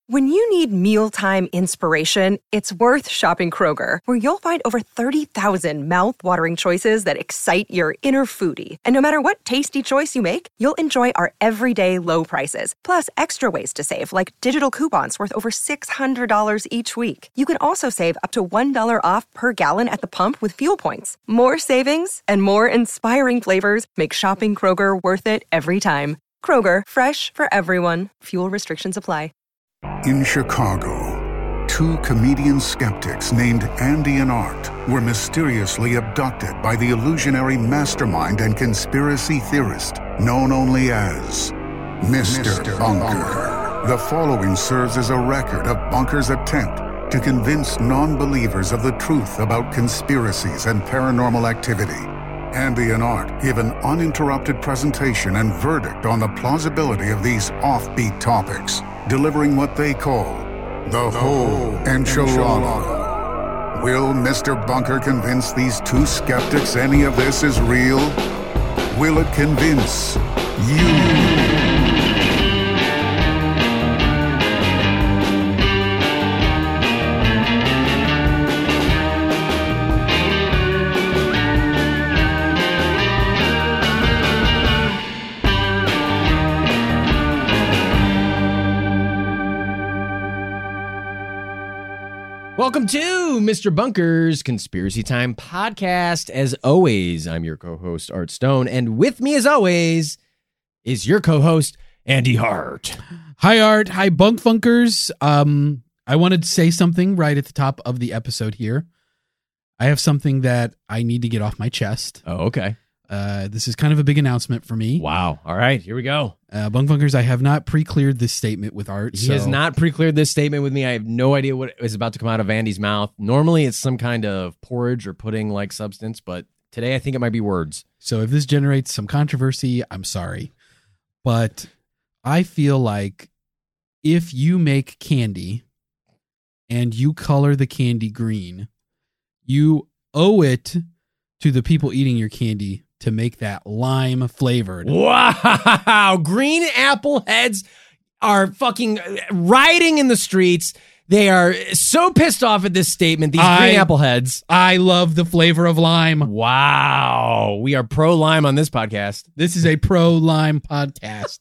When you need mealtime inspiration, it's worth shopping Kroger, where you'll find over 30,000 mouth-watering choices that excite your inner foodie. And no matter what tasty choice you make, you'll enjoy our everyday low prices, plus extra ways to save, like digital coupons worth over $600 each week. You can also save up to $1 off per gallon at the pump with fuel points. More savings and more inspiring flavors make shopping Kroger worth it every time. Kroger, fresh for everyone. Fuel restrictions apply. In Chicago, two comedian skeptics named Andy and Art were mysteriously abducted by the illusionary mastermind and conspiracy theorist known only as Mr. Bunker. The following serves as a record of Bunker's attempt to convince non-believers of the truth about conspiracies and paranormal activity. Andy and Art give an uninterrupted presentation and verdict on the plausibility of these offbeat topics, delivering what they call the whole enchilada. Will Mr. Bunker convince these two skeptics any of this is real? Will it convince you? Welcome to Mr. Bunker's Conspiracy Time podcast. As always, I'm your co-host, Art Stone, and with me, as always, is your co-host, Andy Hart. Hi, Art. Hi, Bunk Funkers. I wanted to say something right at the top of the episode here. I have something that I need to get off my chest. Oh, okay. This is kind of a big announcement for me. Wow. All right, here we go. Bunk Funkers, I have not pre-cleared this statement with Art. He has not pre-cleared this statement with me. I have no idea what is about to come out of Andy's mouth. Normally, it's some kind of porridge or pudding-like substance, but today I think it might be words. So if this generates some controversy, I'm sorry. But I feel like if you make candy and you color the candy green, you owe it to the people eating your candy to make that lime flavored. Wow. Green apple heads are fucking rioting in the streets. They are so pissed off at this statement. These green apple heads. I love the flavor of lime. Wow. We are pro lime on this podcast. This is a pro lime podcast.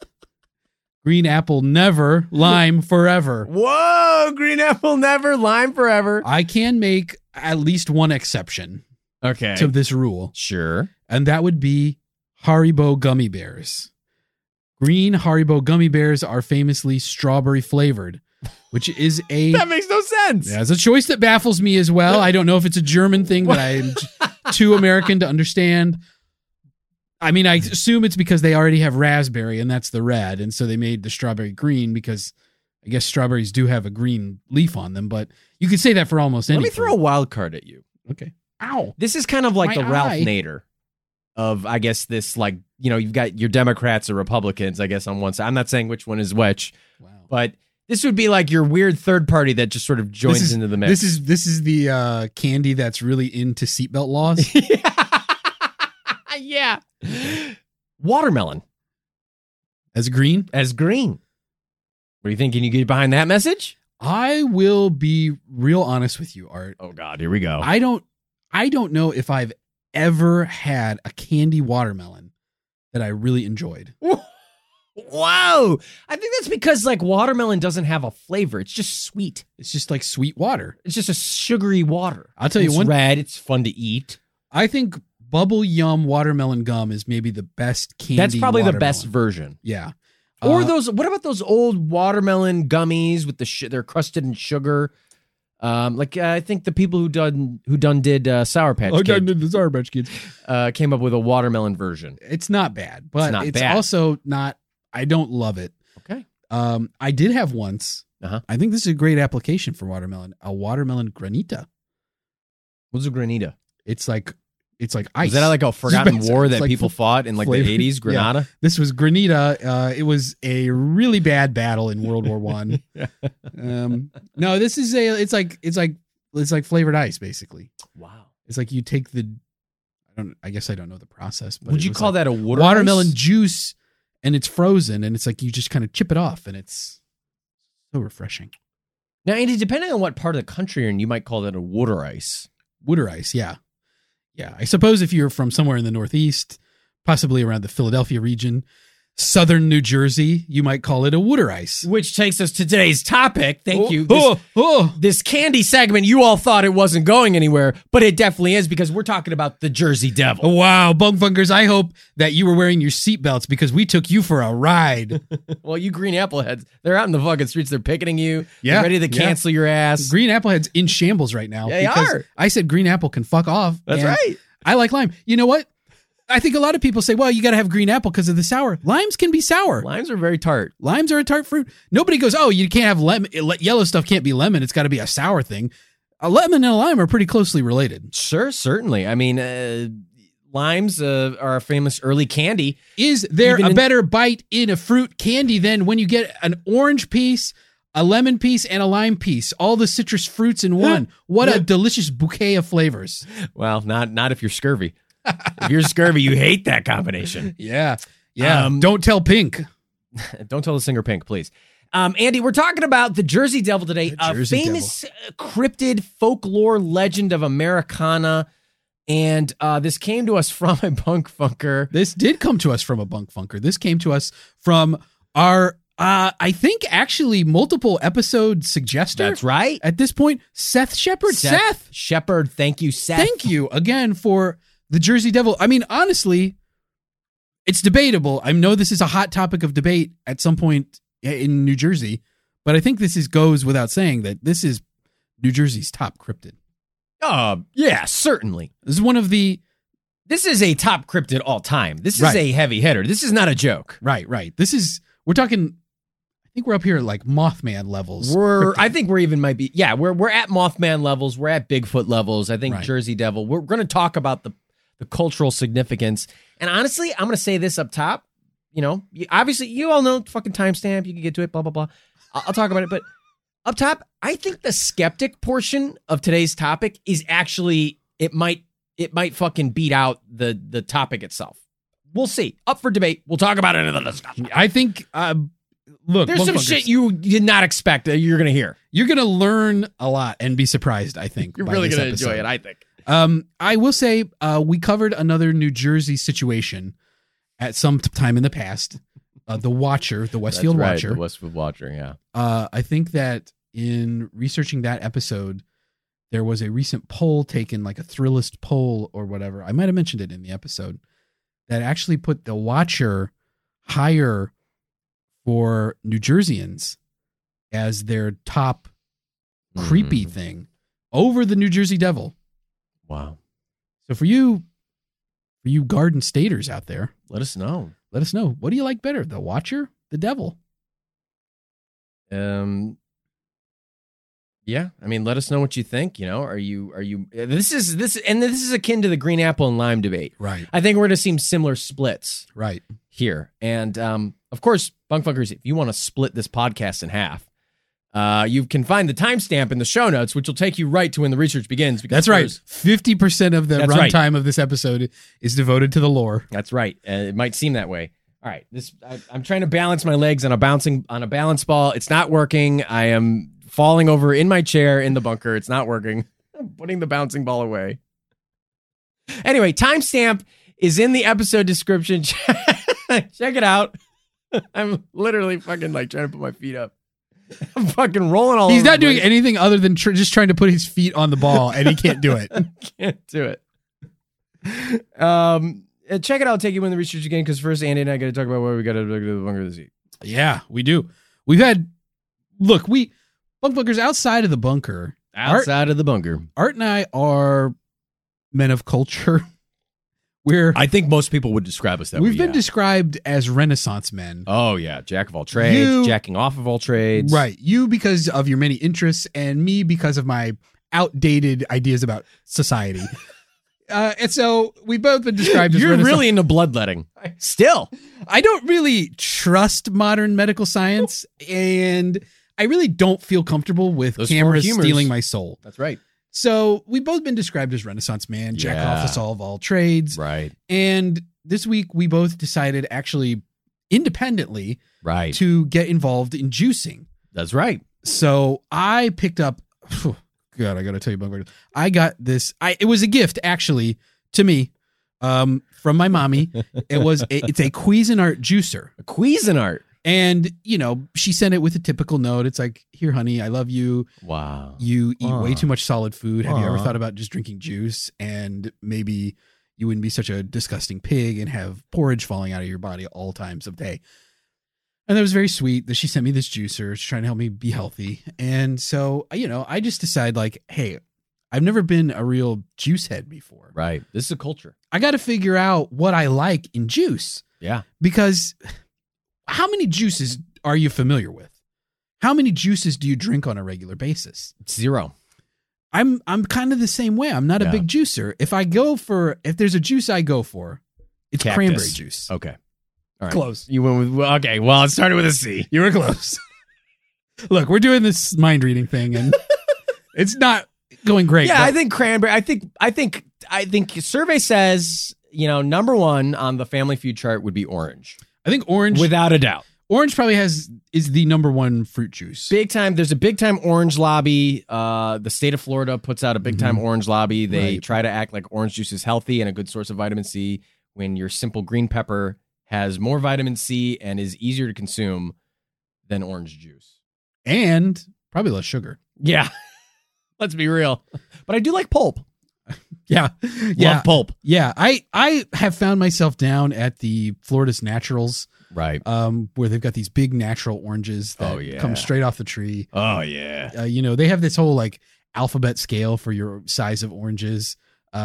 Green apple never, lime forever. Whoa. Green apple never, lime forever. I can make at least one exception. Okay. To this rule. Sure. And that would be Haribo gummy bears. Green Haribo gummy bears are famously strawberry flavored, which is that makes no sense. Yeah, it's a choice that baffles me as well. I don't know if it's a German thing that I'm too American to understand. I mean, I assume it's because they already have raspberry and that's the red. And so they made the strawberry green because I guess strawberries do have a green leaf on them, but you could say that for almost anything. Let me throw a wild card at you. Okay. Ow. This is kind of like My the Ralph eye. Nader of, I guess, this, like, you know, you've got your Democrats or Republicans, I guess, on one side. I'm not saying which one is which, but this would be like your weird third party that just sort of joins into the mix. This is the candy that's really into seatbelt laws. Yeah. Watermelon. As green? As green. What do you think? Can you get behind that message? I will be real honest with you, Art. Oh, God, here we go. I don't know if I've ever had a candy watermelon that I really enjoyed. Whoa. I think that's because, like, watermelon doesn't have a flavor. It's just sweet. It's just like sweet water. It's just a sugary water. I'll tell you it's one. Red. It's fun to eat. I think Bubble Yum watermelon gum is maybe the best candy. That's probably the watermelon. best version. Yeah. Or those. What about those old watermelon gummies with they're crusted in sugar? I think the people who did Sour Patch Kids. did the Sour Patch Kids. Came up with a watermelon version. It's not bad, but it's bad. also not. I don't love it. Okay. I did have once. Uh-huh. I think this is a great application for watermelon. A watermelon granita. What's a granita? It's like ice. Is that like a forgotten war It's that like people fought in like flavor. the 80s? Granada? Yeah. This was granita. It was a really bad battle in World War I. No, this is it's like flavored ice basically. Wow. It's like you take I guess I don't know the process, but would you call that a watermelon juice and it's frozen and it's like you just kind of chip it off and it's So refreshing. Now, Andy, depending on what part of the country you're in, you might call that a water ice. Water ice, yeah. Yeah, I suppose if you're from somewhere in the Northeast, possibly around the Philadelphia region, southern New Jersey, you might call it a water ice. Which takes us to today's topic. Thank you. This candy segment, you all thought it wasn't going anywhere, but it definitely is because we're talking about the Jersey Devil. Wow, Bunk Funkers, I hope that you were wearing your seatbelts because we took you for a ride. Well, you green apple heads, they're out in the fucking streets. They're picketing you. Yeah, They're ready to cancel your ass. Green apple heads in shambles right now. They because are. I said green apple can fuck off. That's right. I like lime. You know what? I think a lot of people say, well, you got to have green apple because of the sour. Limes can be sour. Limes are very tart. Limes are a tart fruit. Nobody goes, oh, you can't have lemon. Yellow stuff can't be lemon. It's got to be a sour thing. A lemon and a lime are pretty closely related. Sure, certainly. I mean, limes are a famous early candy. Is there a better bite in a fruit candy than when you get an orange piece, a lemon piece, and a lime piece? All the citrus fruits in one. What a delicious bouquet of flavors. Well, not if you're scurvy. If you're scurvy, you hate that combination. Yeah. Don't tell Pink. Don't tell the singer Pink, please. Andy, we're talking about the Jersey Devil today, a famous cryptid folklore legend of Americana. And this came to us from a Bunk Funker. This did come to us from a Bunk Funker. This came to us from our, I think, actually multiple episode suggester. That's right. At this point, Seth Shepard. Seth Shepard, thank you, Seth. Thank you again for the Jersey Devil. I mean, honestly, it's debatable. I know this is a hot topic of debate at some point in New Jersey, but I think this goes without saying that this is New Jersey's top cryptid. Yeah, certainly. This is one of the... This is a top cryptid all time. This is a heavy hitter. This is not a joke. Right. This is... We're talking... I think we're up here at like Mothman levels. I think we're even might be... Yeah, we're at Mothman levels. We're at Bigfoot levels. I think Jersey Devil. We're going to talk about the cultural significance. And honestly, I'm going to say this up top. You know, obviously, you all know fucking timestamp. You can get to it, blah, blah, blah. I'll talk about it. But up top, I think the skeptic portion of today's topic is actually, it might fucking beat out the topic itself. We'll see. Up for debate. We'll talk about it in the discussion. I think, look, there's some shit you did not expect that you're going to hear. You're going to learn a lot and be surprised, I think. You're really going to enjoy it, I think. I will say we covered another New Jersey situation at some time in the past. The Watcher, the Westfield Watcher. The Westfield Watcher, yeah. I think that in researching that episode, there was a recent poll taken, like a Thrillist poll or whatever. I might have mentioned it in the episode, that actually put the Watcher higher for New Jerseyans as their top creepy thing over the New Jersey Devil. Wow. So for you Garden Staters out there, let us know. What do you like better, the Watcher, the Devil? Yeah. I mean, let us know what you think. You know, are you? This is akin to the green apple and lime debate. Right. I think we're going to see similar splits. Right. Here, and of course, Bunk Funkers, if you want to split this podcast in half, you can find the timestamp in the show notes, which will take you right to when the research begins. That's right. 50% of the runtime of this episode is devoted to the lore. That's right. It might seem that way. All right. I'm trying to balance my legs on a balance ball. It's not working. I am falling over in my chair in the bunker. It's not working. I'm putting the bouncing ball away. Anyway, timestamp is in the episode description. Check it out. I'm literally fucking like trying to put my feet up. I'm fucking rolling all over. He's not doing anything other than just trying to put his feet on the ball, and he can't do it. Can't do it. Check it out. I'll take you in the research again, because first Andy and I got to talk about where we got to go to the bunker this week. Yeah, we do. We've had... Look, Bunk Bunkers outside of the bunker. Art and I are men of culture. I think most people would describe us that way. We've been described as Renaissance men. Oh, yeah. Jack of all trades, jacking off of all trades. Right. You because of your many interests, and me because of my outdated ideas about society. And so we've both been described as You're really into bloodletting. Still. I don't really trust modern medical science, and I really don't feel comfortable with cameras stealing my soul. That's right. So we've both been described as Renaissance man, jack off of all trades. Right. And this week we both decided actually independently to get involved in juicing. That's right. So I picked up, God, I got to tell you about I got this. It was a gift actually to me from my mommy. It's a Cuisinart juicer. A Cuisinart. And, she sent it with a typical note. It's like, here, honey, I love you. Wow. You eat way too much solid food. Have you ever Aw. thought about just drinking juice? And maybe you wouldn't be such a disgusting pig and have porridge falling out of your body all times of day. And that was very sweet that she sent me this juicer. She's trying to help me be healthy. And so, I just decided like, hey, I've never been a real juice head before. Right. This is a culture. I got to figure out what I like in juice. Yeah. Because how many juices are you familiar with? How many juices do you drink on a regular basis? 0. I'm kind of the same way. I'm not a big juicer. If there's a juice I go for, it's Cactus. cranberry juice. Okay. All right. Close. You went with, okay. Well, it started with a C. You were close. Look, we're doing this mind reading thing and it's not going great. Yeah, but I think cranberry. I think survey says, number 1 on the Family Feud chart would be orange. I think orange, Without a doubt. orange probably is the number one fruit juice. Big time. There's a big time orange lobby. The state of Florida puts out a big time orange lobby. They Right. try to act like orange juice is healthy and a good source of vitamin C when your simple green pepper has more vitamin C and is easier to consume than orange juice. And probably less sugar. Yeah. Let's be real. But I do like pulp. Yeah. Love pulp. Yeah. I have found myself down at the Florida's Naturals, Right. where they've got these big natural oranges that Oh, yeah. come straight off the tree. Oh, yeah. They have this whole like alphabet scale for your size of oranges.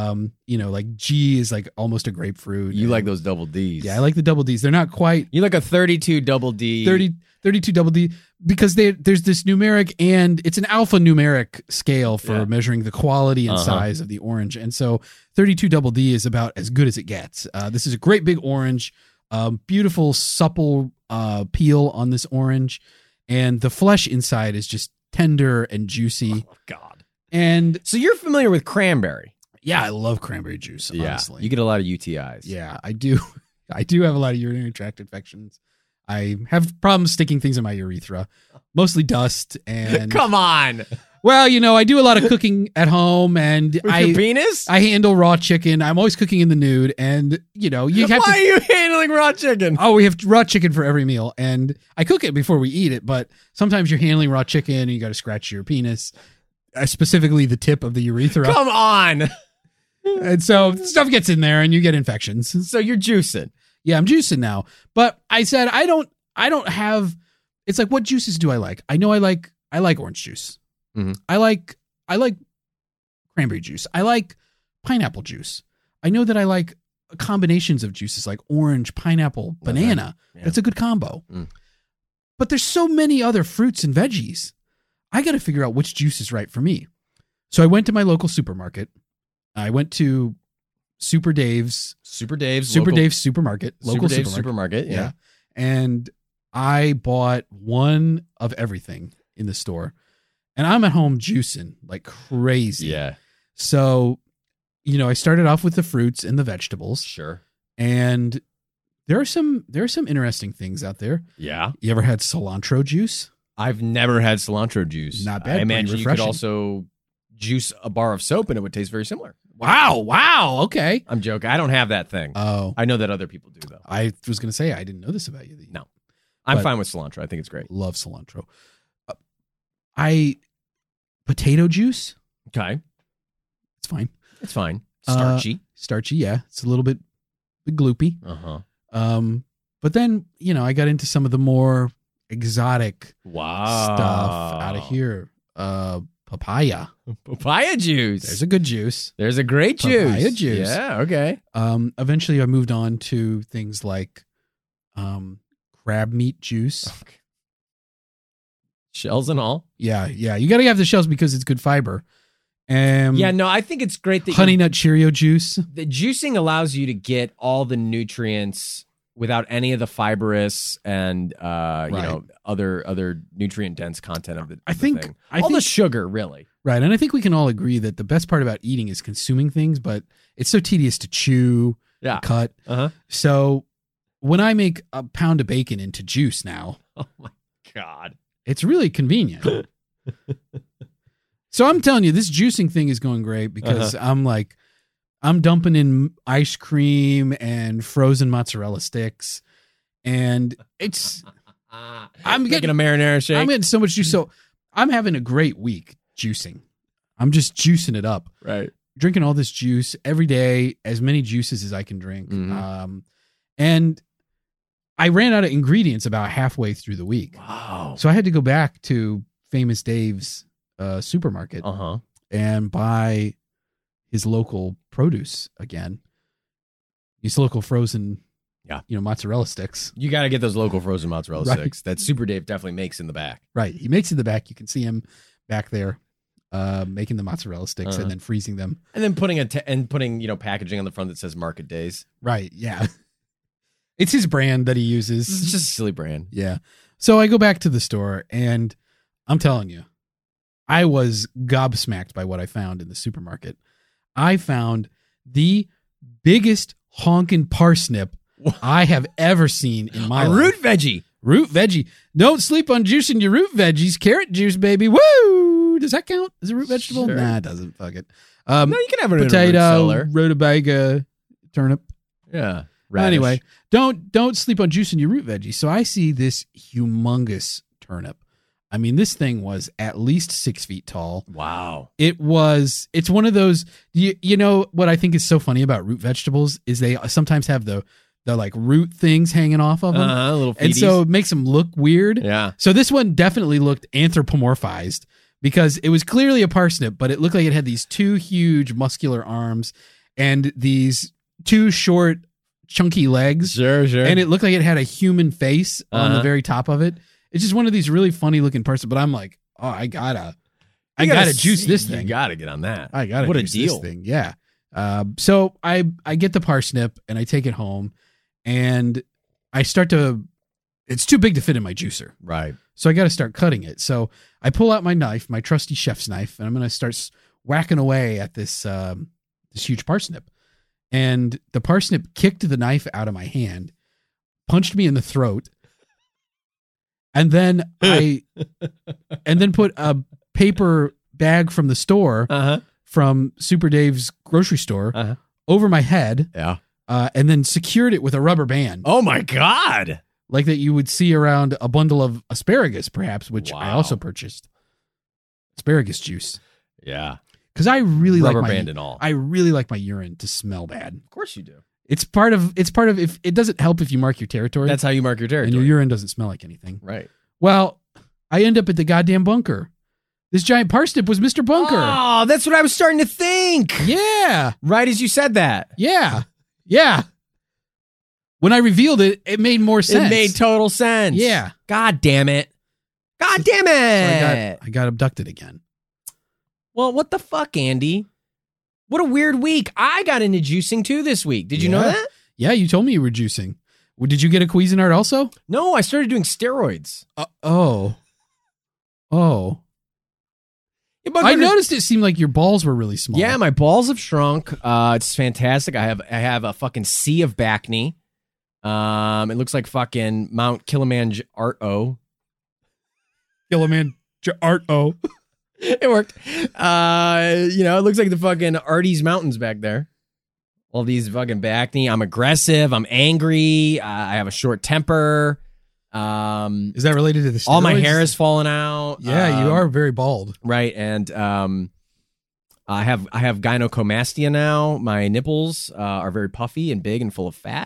Like G is like almost a grapefruit. You and- like those double Ds. Yeah, I like the double Ds. They're not quite You like a 32 double D. 32 double D because there's this numeric and it's an alphanumeric scale for Yeah. measuring the quality and Uh-huh. size of the orange. And so 32 double D is about as good as it gets. This is a great big orange, beautiful supple peel on this orange. And the flesh inside is just tender and juicy. Oh, God. And So you're familiar with cranberry. yeah, I love cranberry juice, honestly. You get a lot of UTIs. Yeah, I do. I do have a lot of urinary tract infections. I have problems sticking things in my urethra, mostly dust. And Come on. well, I do a lot of cooking at home, and With your penis? I handle raw chicken. I'm always cooking in the nude, and you have Why to. are you handling raw chicken? Oh, we have raw chicken for every meal, and I cook it before we eat it. But sometimes you're handling raw chicken, and you got to scratch your penis, specifically the tip of the urethra, Come on. and so stuff gets in there, and you get infections. So you're juicing. Yeah, I'm juicing now. But I said I don't have. It's like, what juices do I like? I know I like orange juice. Mhm. I like cranberry juice. I like pineapple juice. I know that I like combinations of juices like orange, pineapple, banana. Yeah. That's a good combo. Mm. But there's so many other fruits and veggies. I got to figure out which juice is right for me. So I went to my local supermarket. I went to Super Dave's Supermarket. local Super Dave's supermarket. supermarket. Yeah. And I bought one of everything in the store. And I'm at home juicing like crazy. Yeah. So, I started off with the fruits and the vegetables. Sure. And there are some interesting things out there. Yeah. You ever had cilantro juice? I've never had cilantro juice. Not bad, I imagine pretty you could refreshing. also juice a bar of soap and it would taste very similar. Wow. Okay. I'm joking. I don't have that thing. Oh, I know that other people do, though. I was going to say, I didn't know this about you. No. I'm But- fine with cilantro. I think it's great. Love cilantro. Potato juice. Okay. It's fine. It's fine. Uh, Starchy. Starchy. Yeah. It's a little bit gloopy. Uh-huh. But then, I got into some of the more exotic Wow. stuff out of here. Papaya. Papaya juice. There's a good juice. There's a great juice. Papaya juice. Yeah, okay. Eventually I moved on to things like crab meat juice. Shells and all. Yeah. You got to have the shells because it's good fiber. Yeah, no, I think it's great that Honey Nut Cheerio juice. the juicing allows you to get all the nutrients without any of the fibrous and other nutrient dense content of the I the think- thing. I all the think- sugar, really. Right. And I think we can all agree that the best part about eating is consuming things, but it's so tedious to chew, Yeah. cut. Uh-huh. So when I make a pound of bacon into juice now, Oh my God. It's really convenient. So I'm telling you, this juicing thing is going great because I'm dumping in ice cream and frozen mozzarella sticks, and I'm getting a marinara shake. I'm getting so much juice. So I'm having a great week juicing. I'm just juicing it up. Right. Drinking all this juice every day, as many juices as I can drink. Mm-hmm. And I ran out of ingredients about halfway through the week. Wow. So I had to go back to Famous Dave's supermarket and buy his local produce again. His local frozen, mozzarella sticks. You got to get those local frozen mozzarella sticks that Super Dave definitely makes in the back. Right. He makes in the back. You can see him back there making the mozzarella sticks and then freezing them. And then putting packaging on the front that says Market Days. Right. Yeah. It's his brand that he uses. It's just a silly brand. Yeah. So I go back to the store and I'm telling you, I was gobsmacked by what I found in the supermarket. I found the biggest honkin' parsnip I have ever seen in my life. Root veggie. Root veggie. Don't sleep on juicing your root veggies. Carrot juice, baby. Woo! Does that count as a root vegetable? Sure. Nah, it doesn't. Fuck it. No, you can have it potato, in a root cellar. rutabaga, turnip. Yeah. Radish. Anyway, don't sleep on juicing your root veggies. So I see this humongous turnip. I mean, this thing was at least 6 feet tall. Wow. It's one of those, you know, what I think is so funny about root vegetables is they sometimes have the like root things hanging off of them. Little feeties. And so it makes them look weird. Yeah. So this one definitely looked anthropomorphized because it was clearly a parsnip, but it looked like it had these two huge muscular arms and these two short chunky legs. Sure. And it looked like it had a human face on the very top of it. It's just one of these really funny looking parts, but I'm like, oh, I gotta juice this thing. You gotta get on that. I gotta what juice a deal. this thing. Yeah. So I get the parsnip and I take it home and I start to, it's too big to fit in my juicer. Right. So I got to start cutting it. So I pull out my knife, my trusty chef's knife, and I'm going to start whacking away at this huge parsnip. And the parsnip kicked the knife out of my hand, punched me in the throat, and then put a paper bag from the store from Super Dave's grocery store over my head. Yeah. And then secured it with a rubber band. Oh my God. Like that you would see around a bundle of asparagus, perhaps, which I also purchased. Asparagus juice. Yeah. Because I really rubber like band and all. I really like my urine to smell bad. Of course you do. It's part of if it doesn't help if you mark your territory. That's how you mark your territory. And your urine doesn't smell like anything. Right. Well, I end up at the goddamn bunker. This giant parsnip was Mr. Bunker. Oh, that's what I was starting to think. Yeah. Right as you said that. Yeah. Yeah. When I revealed it, it made more sense. It made total sense. Yeah. God damn it. God damn it. So I got abducted again. Well, what the fuck, Andy? What a weird week. I got into juicing too this week. Did you know that? Yeah, you told me you were juicing. Well, did you get a Cuisinart also? No, I started doing steroids. Oh. Yeah, I noticed it seemed like your balls were really small. Yeah, my balls have shrunk. It's fantastic. I have a fucking sea of back knee. It looks like fucking Mount Kilimanjaro. Kilimanjaro. It worked. It looks like the fucking Arties Mountains back there. All these fucking back knee. I'm aggressive. I'm angry. I have a short temper. Is that related to the steroids? All my hair is falling out. Yeah, you are very bald. Right, and I have gynecomastia now. My nipples are very puffy and big and full of fat.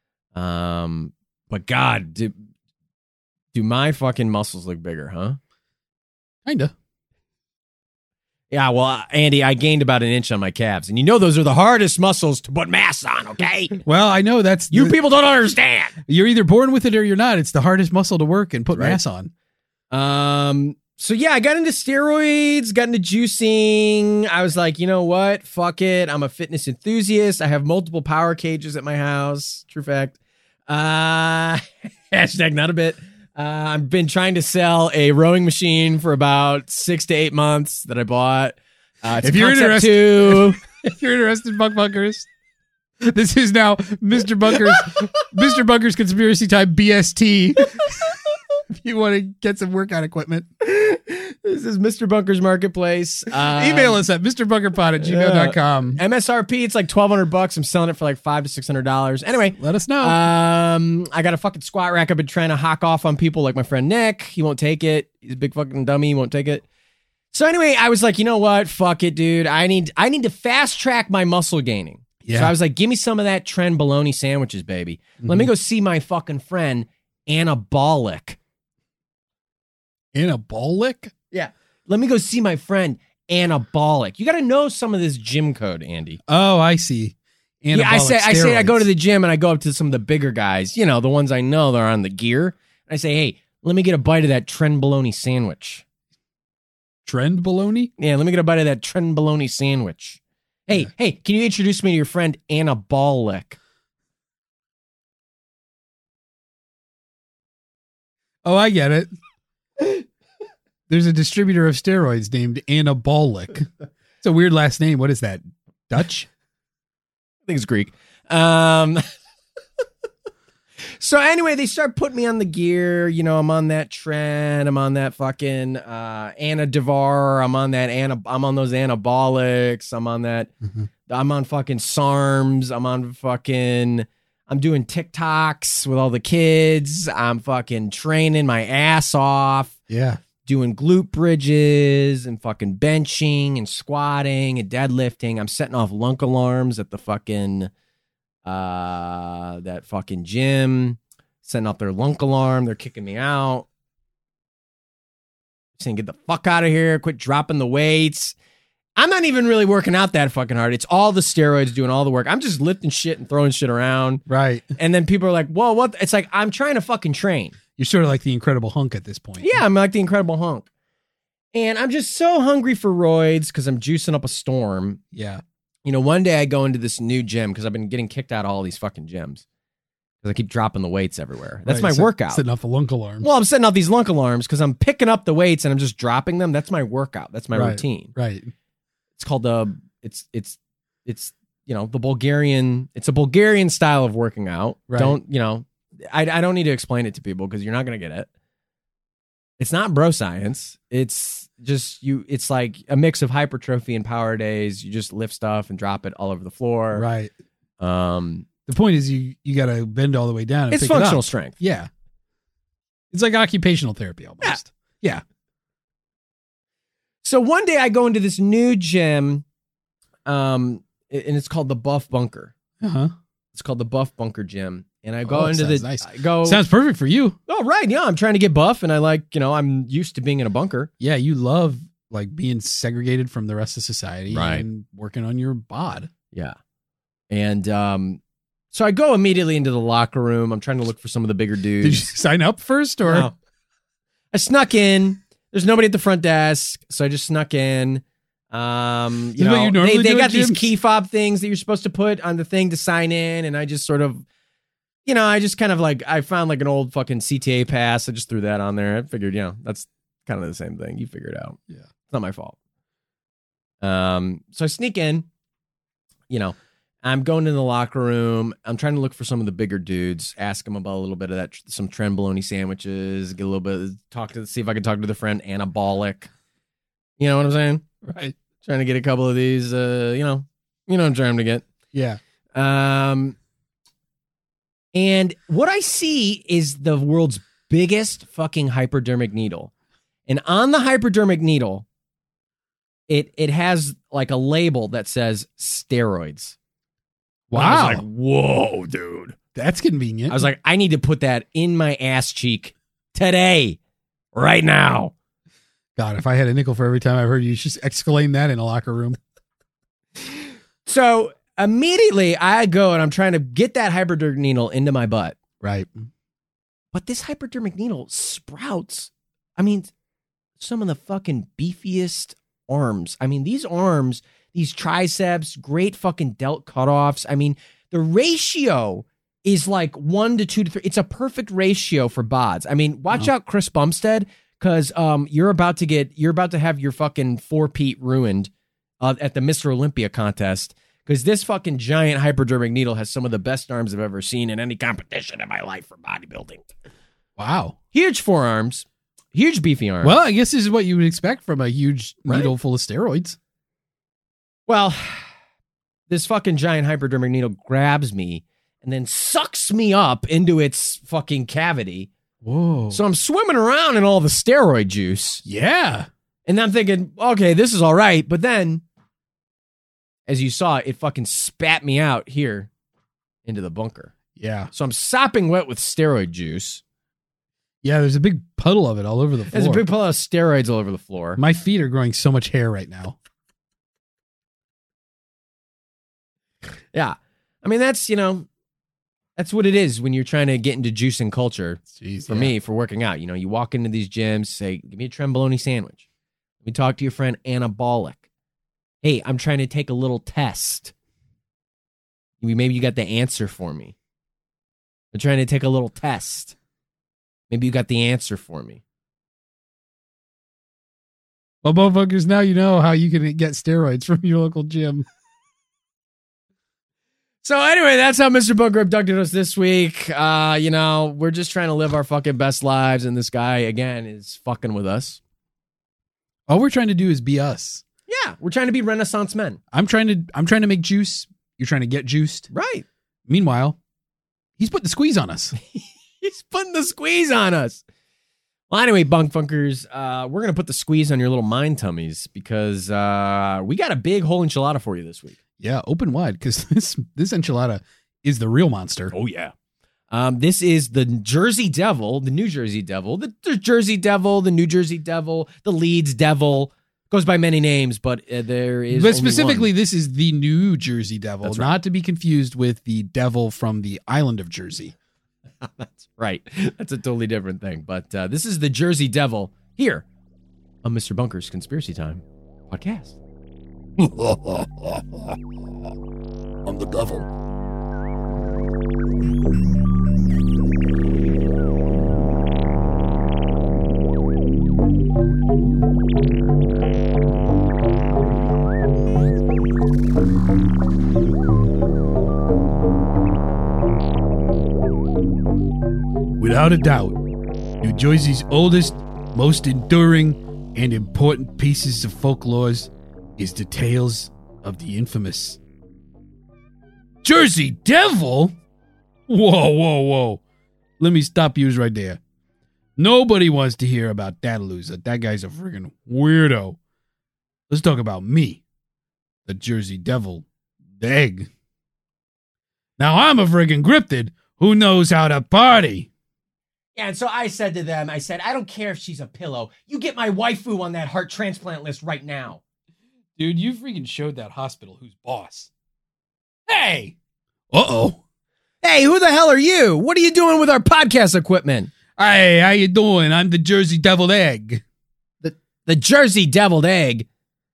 But God, do my fucking muscles look bigger, huh? Kinda. Yeah, well, Andy, I gained about an inch on my calves, and you know those are the hardest muscles to put mass on, okay? Well, I know that's... You people don't understand. You're either born with it or you're not. It's the hardest muscle to work and put mass on. So yeah, I got into steroids, got into juicing. I was like, you know what? Fuck it. I'm a fitness enthusiast. I have multiple power cages at my house. True fact. Hashtag not a bit. I've been trying to sell a rowing machine for about 6 to 8 months that I bought. If you're interested, Buck Bunkers, this is now Mr. Bunker's Conspiracy Time BST. if you want to get some workout equipment. This is Mr. Bunker's Marketplace. Email us at mrBunkerPod@gmail.com. MSRP, it's like $1,200. I'm selling it for like $500 to $600. Anyway, Let us know. I got a fucking squat rack. I've been trying to hock off on people like my friend Nick. He won't take it. He's a big fucking dummy. He won't take it. So anyway, I was like, you know what? Fuck it, dude. I need to fast track my muscle gaining. Yeah. So I was like, give me some of that Trend bologna sandwiches, baby. Let me go see my fucking friend Anabolic. Anabolic? Yeah. Let me go see my friend Anabolic. You got to know some of this gym code, Andy. Oh, I see. Anabolic I say I go steroids. to the gym and I go up to some of the bigger guys, you know, the ones I know that are on the gear. And I say, hey, let me get a bite of that Trend bologna sandwich. Trend bologna? Yeah, let me get a bite of that Trend bologna sandwich. Hey, can you introduce me to your friend Anabolic? Oh, I get it. There's a distributor of steroids named Anabolic. It's a weird last name. What is that? Dutch? I think it's Greek. So anyway, they start putting me on the gear. You know, I'm on that Trend. I'm on that fucking Anna Devar. I'm on that I'm on those anabolics. I'm on that. I'm on fucking SARMs. I'm doing TikToks with all the kids. I'm fucking training my ass off. Yeah. Doing glute bridges and fucking benching and squatting and deadlifting. I'm setting off lunk alarms at the fucking that fucking gym, setting off their lunk alarm. They're kicking me out, saying get the fuck out of here, quit dropping the weights. I'm not even really working out that fucking hard. It's all the steroids doing all the work. I'm just lifting shit and throwing shit around. Right. And then people are like, whoa, what? It's like, I'm trying to fucking train. You're sort of like the Incredible Hunk at this point. Yeah, I'm like the Incredible Hunk. And I'm just so hungry for roids because I'm juicing up a storm. Yeah. You know, one day I go into this new gym because I've been getting kicked out of all these fucking gyms because I keep dropping the weights everywhere. That's Right, my workout. Setting off a lunk alarm. Well, I'm setting off these lunk alarms because I'm picking up the weights and I'm just dropping them. That's my workout. That's my routine. Right. It's called it's you know, the Bulgarian. It's a Bulgarian style of working out. Right. Don't, you know, I don't need to explain it to people because you're not going to get it. It's not bro science. It's just it's like a mix of hypertrophy and power days. You just lift stuff and drop it all over the floor. Right. The point is you got to bend all the way down and It's pick it functional up. strength. Yeah. It's like occupational therapy almost. Yeah. So one day I go into this new gym, and it's called the Buff Bunker. Uh-huh. It's called the Buff Bunker Gym. And I go it into sounds the nice. I go Sounds perfect for you. Oh, right. Yeah, I'm trying to get buff and I like, you know, I'm used to being in a bunker. Yeah, you love like being segregated from the rest of society Right. and working on your bod. Yeah. And so I go immediately into the locker room. I'm trying to look for some of the bigger dudes. Did you sign up first or No. I snuck in. There's nobody at the front desk, so I just snuck in. You what know, you normally they do got at these gyms? key fob things that you're supposed to put on the thing to sign in, and I just sort of, you know, I just kind of like I found like an old fucking CTA pass. I just threw that on there. I figured, you know, that's kind of the same thing. You figure it out. Yeah. It's not my fault. So I sneak in, you know, I'm going in the locker room. I'm trying to look for some of the bigger dudes, ask them about a little bit of that, some Trend bologna sandwiches, get a little bit, see if I can talk to the friend Anabolic. You know what I'm saying? right? Trying to get a couple of these, you know what I'm trying to get. Yeah. And what I see is the world's biggest fucking hypodermic needle. And on the hypodermic needle, it has like a label that says steroids. Wow. I was like, whoa, dude. That's convenient. I was like, I need to put that in my ass cheek today, right now. God, if I had a nickel for every time I heard you just exclaim that in a locker room. So immediately I go and I'm trying to get that hypodermic needle into my butt. Right. But this hypodermic needle sprouts. I mean, some of the fucking beefiest arms. I mean, these arms, these triceps, great fucking delt cutoffs. I mean, the ratio is like 1 to 2 to 3. It's a perfect ratio for bods. I mean, watch out, Chris Bumstead, because you're about to have your fucking 4-peat ruined at the Mr. Olympia contest. Because this fucking giant hypodermic needle has some of the best arms I've ever seen in any competition in my life for bodybuilding. Wow. Huge forearms, huge beefy arms. Well, I guess this is what you would expect from a huge needle full of steroids. Well, this fucking giant hypodermic needle grabs me and then sucks me up into its fucking cavity. Whoa. So I'm swimming around in all the steroid juice. Yeah. And I'm thinking, okay, this is all right. But then, as you saw, it fucking spat me out here into the bunker. Yeah. So I'm sopping wet with steroid juice. Yeah, there's a big puddle of it all over the floor. There's a big puddle of steroids all over the floor. My feet are growing so much hair right now. Yeah. I mean, that's, that's what it is when you're trying to get into juicing culture. Jeez, For me, for working out. You walk into these gyms, say, give me a Tremboloni sandwich. Let me talk to your friend Anabolic. Hey, I'm trying to take a little test. Maybe you got the answer for me. I'm trying to take a little test. Maybe you got the answer for me. Well, motherfuckers, now you know how you can get steroids from your local gym. So anyway, that's how Mr. Bunker abducted us this week. We're just trying to live our fucking best lives, and this guy, again, is fucking with us. All we're trying to do is be us. Yeah, we're trying to be Renaissance men. I'm trying to make juice. You're trying to get juiced. Right. Meanwhile, he's putting the squeeze on us. He's putting the squeeze on us. Well, anyway, Bunk Funkers, we're going to put the squeeze on your little mind tummies because we got a big whole enchilada for you this week. Yeah, open wide because this enchilada is the real monster. Oh, yeah. This is the Jersey Devil, the New Jersey Devil, the Jersey Devil, the New Jersey Devil, the Leeds Devil. Goes by many names, but there is But only specifically, one. this is the New Jersey Devil, That's right. not to be confused with the devil from the island of Jersey. That's right. That's a totally different thing. But this is the Jersey Devil here on Mr. Bunker's Conspiracy Time podcast. I'm the devil. Without a doubt, New Jersey's oldest, most enduring, and important pieces of folklore is the tales of the infamous Jersey Devil? Whoa, whoa, whoa. Let me stop you right there. Nobody wants to hear about that loser. That guy's a friggin' weirdo. Let's talk about me, the Jersey Devil, the egg. Now I'm a friggin' cryptid who knows how to party. Yeah, and so I said to them, I don't care if she's a pillow. You get my waifu on that heart transplant list right now. Dude, you freaking showed that hospital who's boss. Hey! Uh-oh. Hey, who the hell are you? What are you doing with our podcast equipment? Hey, how you doing? I'm the Jersey Deviled Egg. The Jersey Deviled Egg.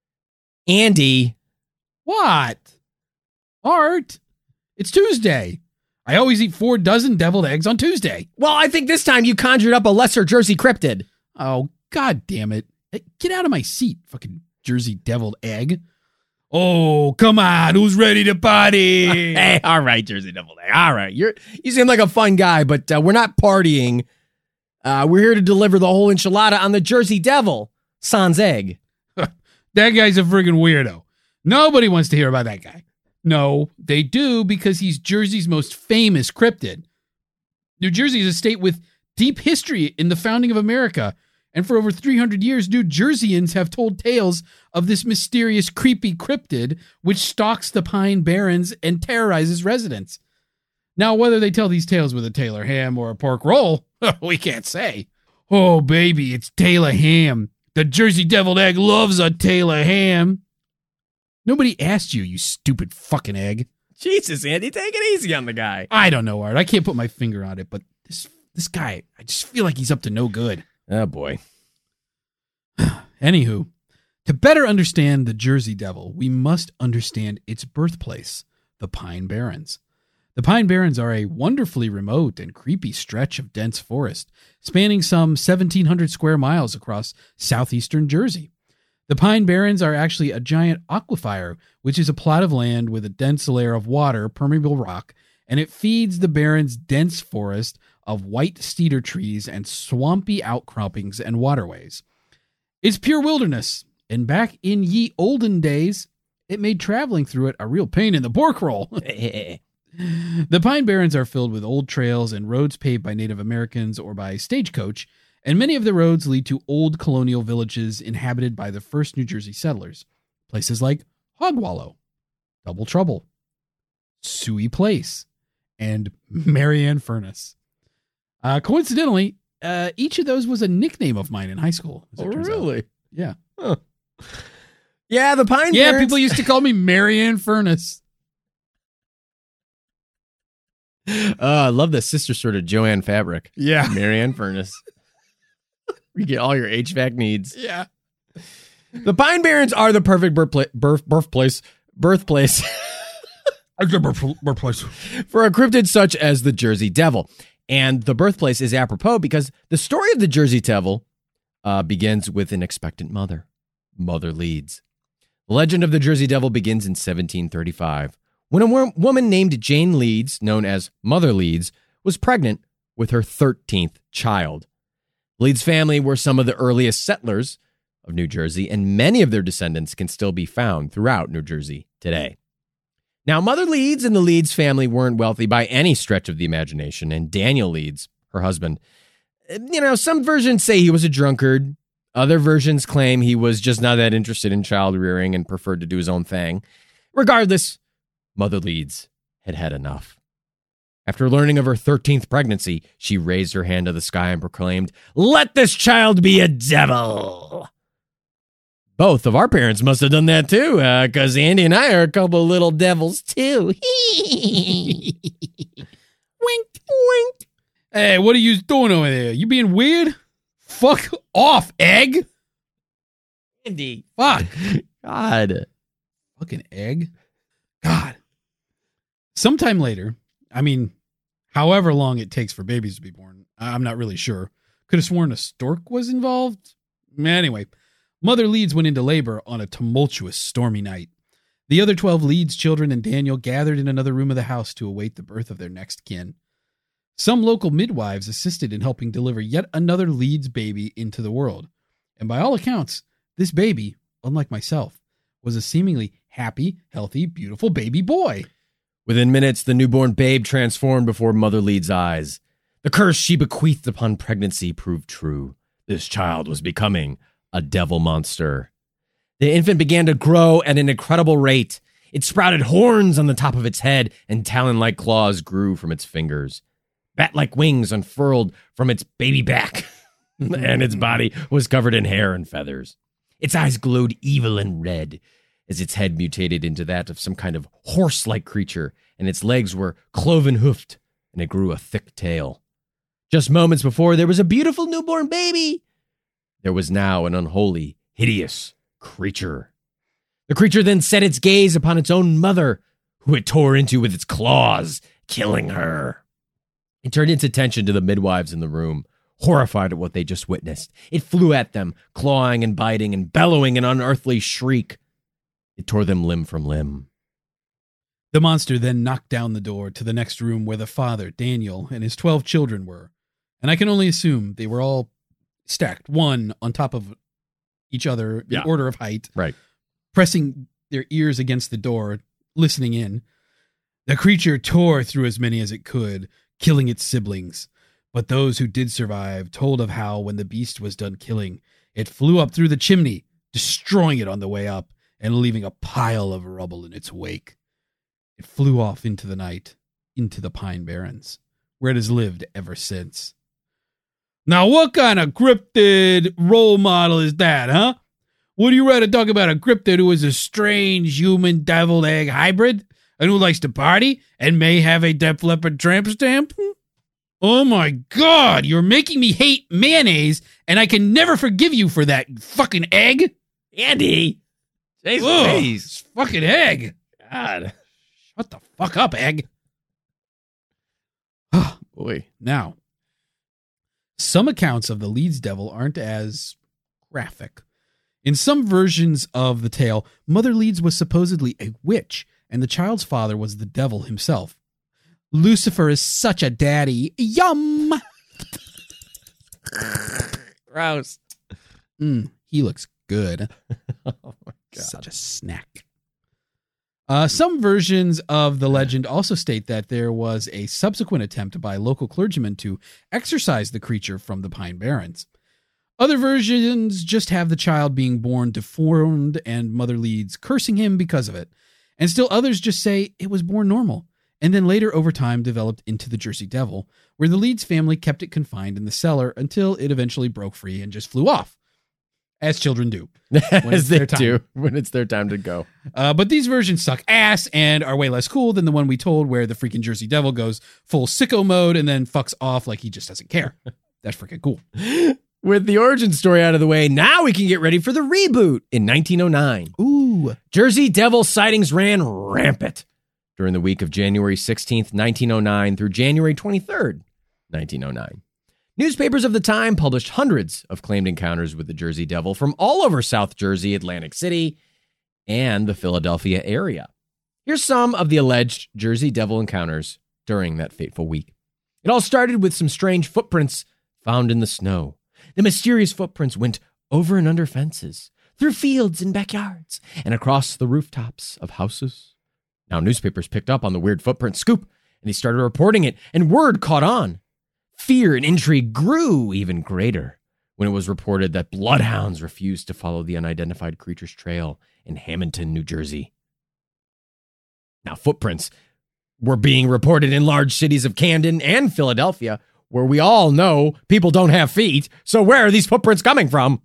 Andy. What? Art? It's Tuesday. I always eat 4 dozen deviled eggs on Tuesday. Well, I think this time you conjured up a lesser Jersey cryptid. Oh, god damn it. Hey, get out of my seat, fucking Jersey Deviled Egg. Oh, come on. Who's ready to party? Hey, all right, Jersey Deviled Egg. All right. You seem like a fun guy, but we're not partying. We're here to deliver the whole enchilada on the Jersey Devil, sans egg. That guy's a friggin' weirdo. Nobody wants to hear about that guy. No, they do because he's Jersey's most famous cryptid. New Jersey is a state with deep history in the founding of America. And for over 300 years, New Jerseyans have told tales of this mysterious, creepy cryptid which stalks the Pine Barrens and terrorizes residents. Now, whether they tell these tales with a Taylor ham or a pork roll, we can't say. Oh, baby, it's Taylor ham. The Jersey Deviled Egg loves a Taylor ham. Nobody asked you, you stupid fucking egg. Jesus, Andy, take it easy on the guy. I don't know, Art. I can't put my finger on it, but this guy, I just feel like he's up to no good. Oh, boy. Anywho, to better understand the Jersey Devil, we must understand its birthplace, the Pine Barrens. The Pine Barrens are a wonderfully remote and creepy stretch of dense forest, spanning some 1,700 square miles across southeastern Jersey. The Pine Barrens are actually a giant aquifer, which is a plot of land with a dense layer of water, permeable rock, and it feeds the Barrens' dense forest of white cedar trees and swampy outcroppings and waterways. It's pure wilderness, and back in ye olden days, it made traveling through it a real pain in the pork roll. The Pine Barrens are filled with old trails and roads paved by Native Americans or by stagecoach, and many of the roads lead to old colonial villages inhabited by the first New Jersey settlers. Places like Hogwallow, Double Trouble, Suey Place, and Marianne Furnace. Coincidentally, each of those was a nickname of mine in high school. Oh, really? Out. Yeah. Huh. Yeah, the Pine Barrens. Yeah, people used to call me Marianne Furnace. I love the sister sort of Joanne Fabric. Yeah. Marianne Furnace. You get all your HVAC needs. Yeah. The Pine Barrens are the perfect birthplace Birthplace. for a cryptid such as the Jersey Devil. And the birthplace is apropos because the story of the Jersey Devil begins with an expectant mother. Mother Leeds. The legend of the Jersey Devil begins in 1735 when a woman named Jane Leeds, known as Mother Leeds, was pregnant with her 13th child. Leeds' family were some of the earliest settlers of New Jersey, and many of their descendants can still be found throughout New Jersey today. Now, Mother Leeds and the Leeds family weren't wealthy by any stretch of the imagination, and Daniel Leeds, her husband, some versions say he was a drunkard. Other versions claim he was just not that interested in child rearing and preferred to do his own thing. Regardless, Mother Leeds had had enough. After learning of her 13th pregnancy, she raised her hand to the sky and proclaimed, "Let this child be a devil." Both of our parents must have done that too, because Andy and I are a couple of little devils too. Wink, wink. Hey, what are you doing over there? You being weird? Fuck off, egg. Andy. Fuck. God. Fucking egg. God. Sometime later, however long it takes for babies to be born, I'm not really sure. Could have sworn a stork was involved. Anyway, Mother Leeds went into labor on a tumultuous, stormy night. The other 12 Leeds children and Daniel gathered in another room of the house to await the birth of their next kin. Some local midwives assisted in helping deliver yet another Leeds baby into the world. And by all accounts, this baby, unlike myself, was a seemingly happy, healthy, beautiful baby boy. Within minutes, the newborn babe transformed before Mother Leeds' eyes. The curse she bequeathed upon pregnancy proved true. This child was becoming a devil monster. The infant began to grow at an incredible rate. It sprouted horns on the top of its head, and talon-like claws grew from its fingers. Bat-like wings unfurled from its baby back, and its body was covered in hair and feathers. Its eyes glowed evil and red as its head mutated into that of some kind of horse-like creature, and its legs were cloven-hoofed, and it grew a thick tail. Just moments before, there was a beautiful newborn baby. There was now an unholy, hideous creature. The creature then set its gaze upon its own mother, who it tore into with its claws, killing her. It turned its attention to the midwives in the room, horrified at what they just witnessed. It flew at them, clawing and biting and bellowing an unearthly shriek. It tore them limb from limb. The monster then knocked down the door to the next room where the father, Daniel, and his 12 children were, and I can only assume they were all stacked, one on top of each other in order of height, right, pressing their ears against the door, listening in. The creature tore through as many as it could, killing its siblings. But those who did survive told of how, when the beast was done killing, it flew up through the chimney, destroying it on the way up and leaving a pile of rubble in its wake. It flew off into the night, into the Pine Barrens, where it has lived ever since. Now, what kind of cryptid role model is that, huh? Would you rather talk about a cryptid who is a strange human deviled egg hybrid and who likes to party and may have a Def Leppard tramp stamp? Oh my God, you're making me hate mayonnaise, and I can never forgive you for that fucking egg. Andy! Jeez, fucking egg. God. Shut the fuck up, egg. Boy. Now, some accounts of the Leeds Devil aren't as graphic. In some versions of the tale, Mother Leeds was supposedly a witch, and the child's father was the devil himself. Lucifer is such a daddy. Yum. Gross. He looks good. Oh my God. Such a snack. Some versions of the legend also state that there was a subsequent attempt by local clergymen to exorcise the creature from the Pine Barrens. Other versions just have the child being born deformed and Mother Leeds cursing him because of it. And still others just say it was born normal, and then later over time developed into the Jersey Devil, where the Leeds family kept it confined in the cellar until it eventually broke free and just flew off. As children do. As they do when it's their time to go. But these versions suck ass and are way less cool than the one we told where the freaking Jersey Devil goes full sicko mode and then fucks off like he just doesn't care. That's freaking cool. With the origin story out of the way, now we can get ready for the reboot in 1909. Ooh. Jersey Devil sightings ran rampant during the week of January 16th, 1909 through January 23rd, 1909. Newspapers of the time published hundreds of claimed encounters with the Jersey Devil from all over South Jersey, Atlantic City, and the Philadelphia area. Here's some of the alleged Jersey Devil encounters during that fateful week. It all started with some strange footprints found in the snow. The mysterious footprints went over and under fences, through fields and backyards, and across the rooftops of houses. Now newspapers picked up on the weird footprint scoop, and they started reporting it, and word caught on. Fear and intrigue grew even greater when it was reported that bloodhounds refused to follow the unidentified creature's trail in Hamilton, New Jersey. Now, footprints were being reported in large cities of Camden and Philadelphia, where we all know people don't have feet. So where are these footprints coming from?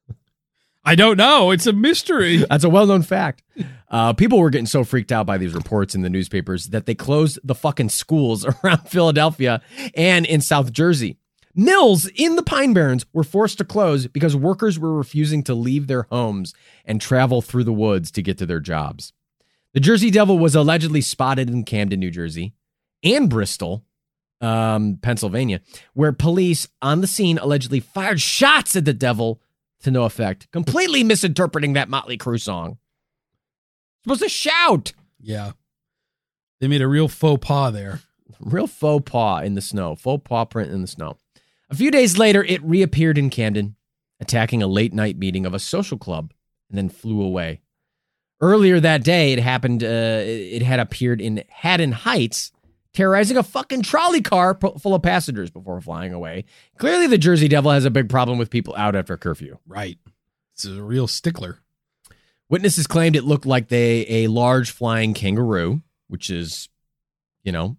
I don't know. It's a mystery. That's a well-known fact. People were getting so freaked out by these reports in the newspapers that they closed the fucking schools around Philadelphia and in South Jersey. Mills in the Pine Barrens were forced to close because workers were refusing to leave their homes and travel through the woods to get to their jobs. The Jersey Devil was allegedly spotted in Camden, New Jersey, and Bristol, Pennsylvania, where police on the scene allegedly fired shots at the devil to no effect, completely misinterpreting that Motley Crue song. Supposed to shout. Yeah. They made a real faux pas there. Real faux pas in the snow. Faux pas print in the snow. A few days later, it reappeared in Camden, attacking a late night meeting of a social club, and then flew away. Earlier that day, it had appeared in Haddon Heights, terrorizing a fucking trolley car full of passengers before flying away. Clearly, the Jersey Devil has a big problem with people out after curfew. Right. This is a real stickler. Witnesses claimed it looked like a large flying kangaroo, which is, in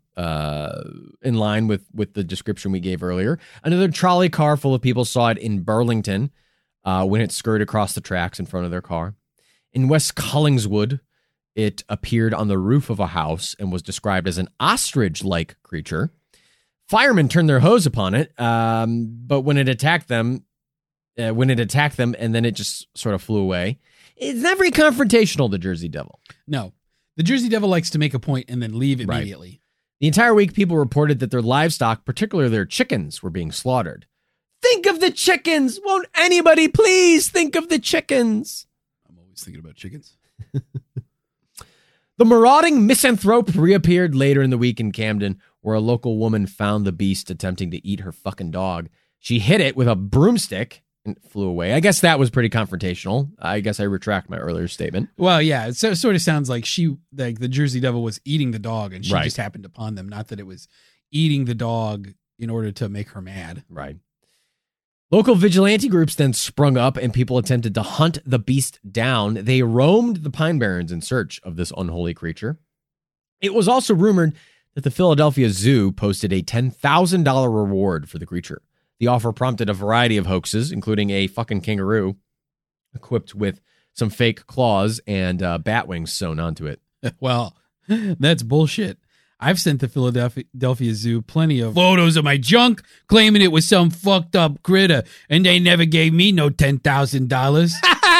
line with the description we gave earlier. Another trolley car full of people saw it in Burlington when it skirted across the tracks in front of their car. In West Collingswood, it appeared on the roof of a house and was described as an ostrich-like creature. Firemen turned their hose upon it, but when it attacked them, and then it just sort of flew away. It's not very confrontational, the Jersey Devil. No. The Jersey Devil likes to make a point and then leave immediately. Right. The entire week, people reported that their livestock, particularly their chickens, were being slaughtered. Think of the chickens! Won't anybody please think of the chickens? I'm always thinking about chickens. The marauding misanthrope reappeared later in the week in Camden, where a local woman found the beast attempting to eat her fucking dog. She hit it with a broomstick and flew away. I guess that was pretty confrontational. I guess I retract my earlier statement. Well, yeah, it sort of sounds like the Jersey Devil was eating the dog and she just happened upon them. Not that it was eating the dog in order to make her mad. Right. Local vigilante groups then sprung up and people attempted to hunt the beast down. They roamed the Pine Barrens in search of this unholy creature. It was also rumored that the Philadelphia Zoo posted a $10,000 reward for the creature. The offer prompted a variety of hoaxes, including a fucking kangaroo equipped with some fake claws and bat wings sewn onto it. Well, that's bullshit. I've sent the Philadelphia Zoo plenty of photos of my junk, claiming it was some fucked up critter, and they never gave me no $10,000.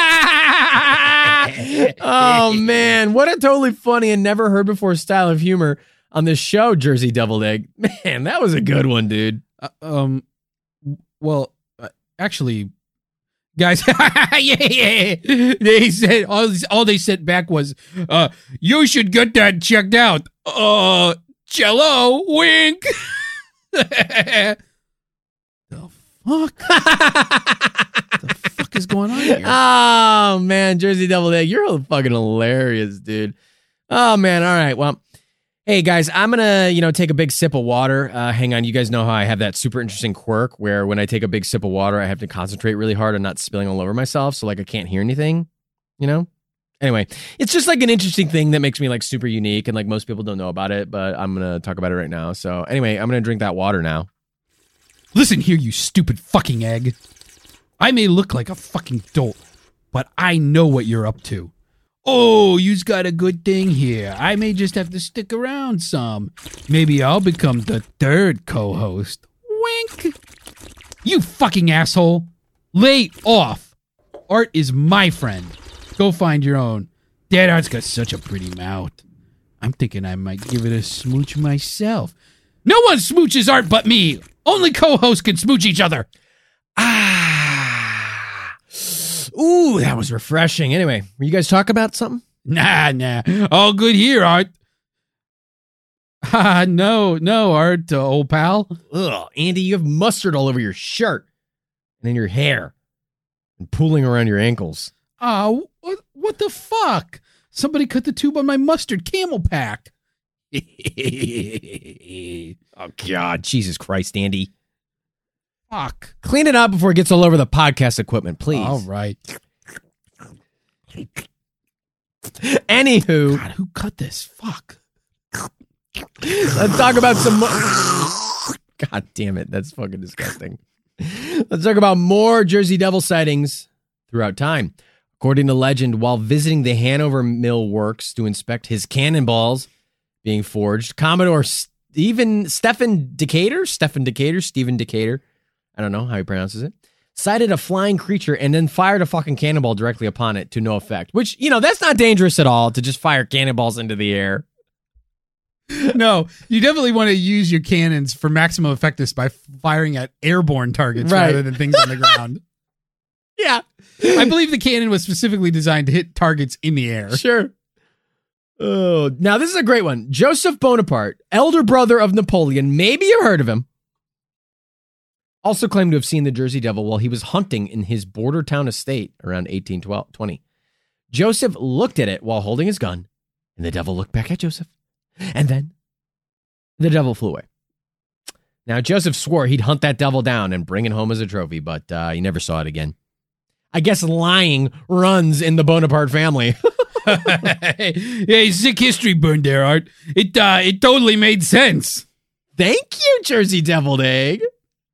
Oh, man. What a totally funny and never heard before style of humor on this show, Jersey Deviled Egg. Man, that was a good one, dude. Well, actually, guys, yeah. They said all they sent back was, you should get that checked out. Jello, wink. The fuck? The fuck is going on here? Oh, man. Jersey Deviled Egg. You're fucking hilarious, dude. Oh, man. All right. Well, hey, guys, I'm going to, take a big sip of water. Hang on. You guys know how I have that super interesting quirk where when I take a big sip of water, I have to concentrate really hard on not spilling all over myself. So, I can't hear anything, Anyway, it's just an interesting thing that makes me super unique and most people don't know about it, but I'm going to talk about it right now. So anyway, I'm going to drink that water now. Listen here, you stupid fucking egg. I may look like a fucking dolt, but I know what you're up to. Oh, you's got a good thing here. I may just have to stick around some. Maybe I'll become the third co-host. Wink. You fucking asshole. Lay off. Art is my friend. Go find your own. Dad Art's got such a pretty mouth. I'm thinking I might give it a smooch myself. No one smooches Art but me. Only co-hosts can smooch each other. Ah. Ooh, that was refreshing. Anyway, were you guys talking about something? Nah. All good here, Art. No, Art, old pal. Ugh, Andy, you have mustard all over your shirt and in your hair and pooling around your ankles. Oh, what the fuck? Somebody cut the tube on my mustard camel pack. Oh, God. Jesus Christ, Andy. Fuck. Clean it up before it gets all over the podcast equipment, please. All right. Anywho. God, who cut this? Fuck. Let's talk about some God damn it. That's fucking disgusting. Let's talk about more Jersey Devil sightings throughout time. According to legend, while visiting the Hanover Mill Works to inspect his cannonballs being forged, Commodore Stephen Decatur, I don't know how he pronounces it, sighted a flying creature and then fired a fucking cannonball directly upon it to no effect. Which, that's not dangerous at all to just fire cannonballs into the air. No, you definitely want to use your cannons for maximum effectiveness by firing at airborne targets rather than things on the ground. Yeah. I believe the cannon was specifically designed to hit targets in the air. Sure. Oh, now this is a great one. Joseph Bonaparte, elder brother of Napoleon, maybe you've heard of him, also claimed to have seen the Jersey Devil while he was hunting in his border town estate around 1820. Joseph looked at it while holding his gun, and the devil looked back at Joseph. And then the devil flew away. Now, Joseph swore he'd hunt that devil down and bring it home as a trophy, but he never saw it again. I guess lying runs in the Bonaparte family. Hey, sick history burned there, Art. It totally made sense. Thank you, Jersey Deviled Egg.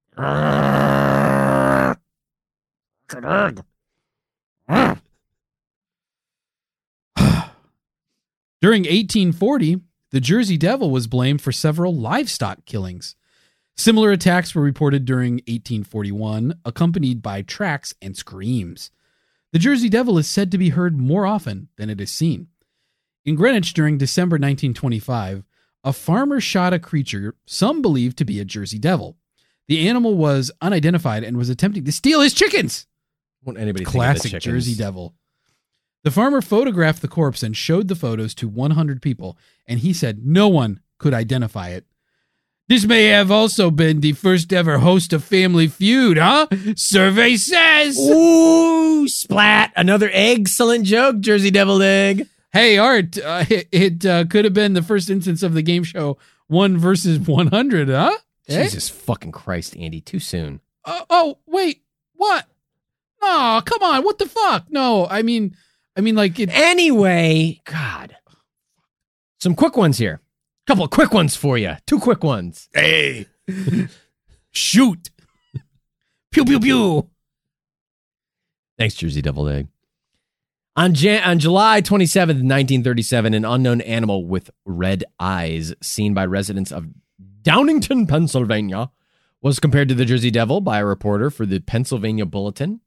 During 1840, the Jersey Devil was blamed for several livestock killings. Similar attacks were reported during 1841, accompanied by tracks and screams. The Jersey Devil is said to be heard more often than it is seen. In Greenwich during December 1925, a farmer shot a creature some believed to be a Jersey Devil. The animal was unidentified and was attempting to steal his chickens. Won't anybody Classic think of the chickens? Jersey Devil. The farmer photographed the corpse and showed the photos to 100 people, and he said no one could identify it. This may have also been the first ever host of Family Feud, huh? Survey says. Ooh, splat. Another excellent joke, Jersey Deviled Egg. Hey, Art, it could have been the first instance of the game show 1 versus 100, huh? Jesus fucking Christ, Andy. Too soon. Wait. What? Oh, come on. What the fuck? No, I mean, like it. Anyway, God. Some quick ones here. Couple of quick ones for you. 2 quick ones. Hey. Shoot. Pew, pew, pew. Thanks, Jersey Deviled Egg. On July 27th, 1937, an unknown animal with red eyes seen by residents of Downingtown, Pennsylvania, was compared to the Jersey Devil by a reporter for the Pennsylvania Bulletin.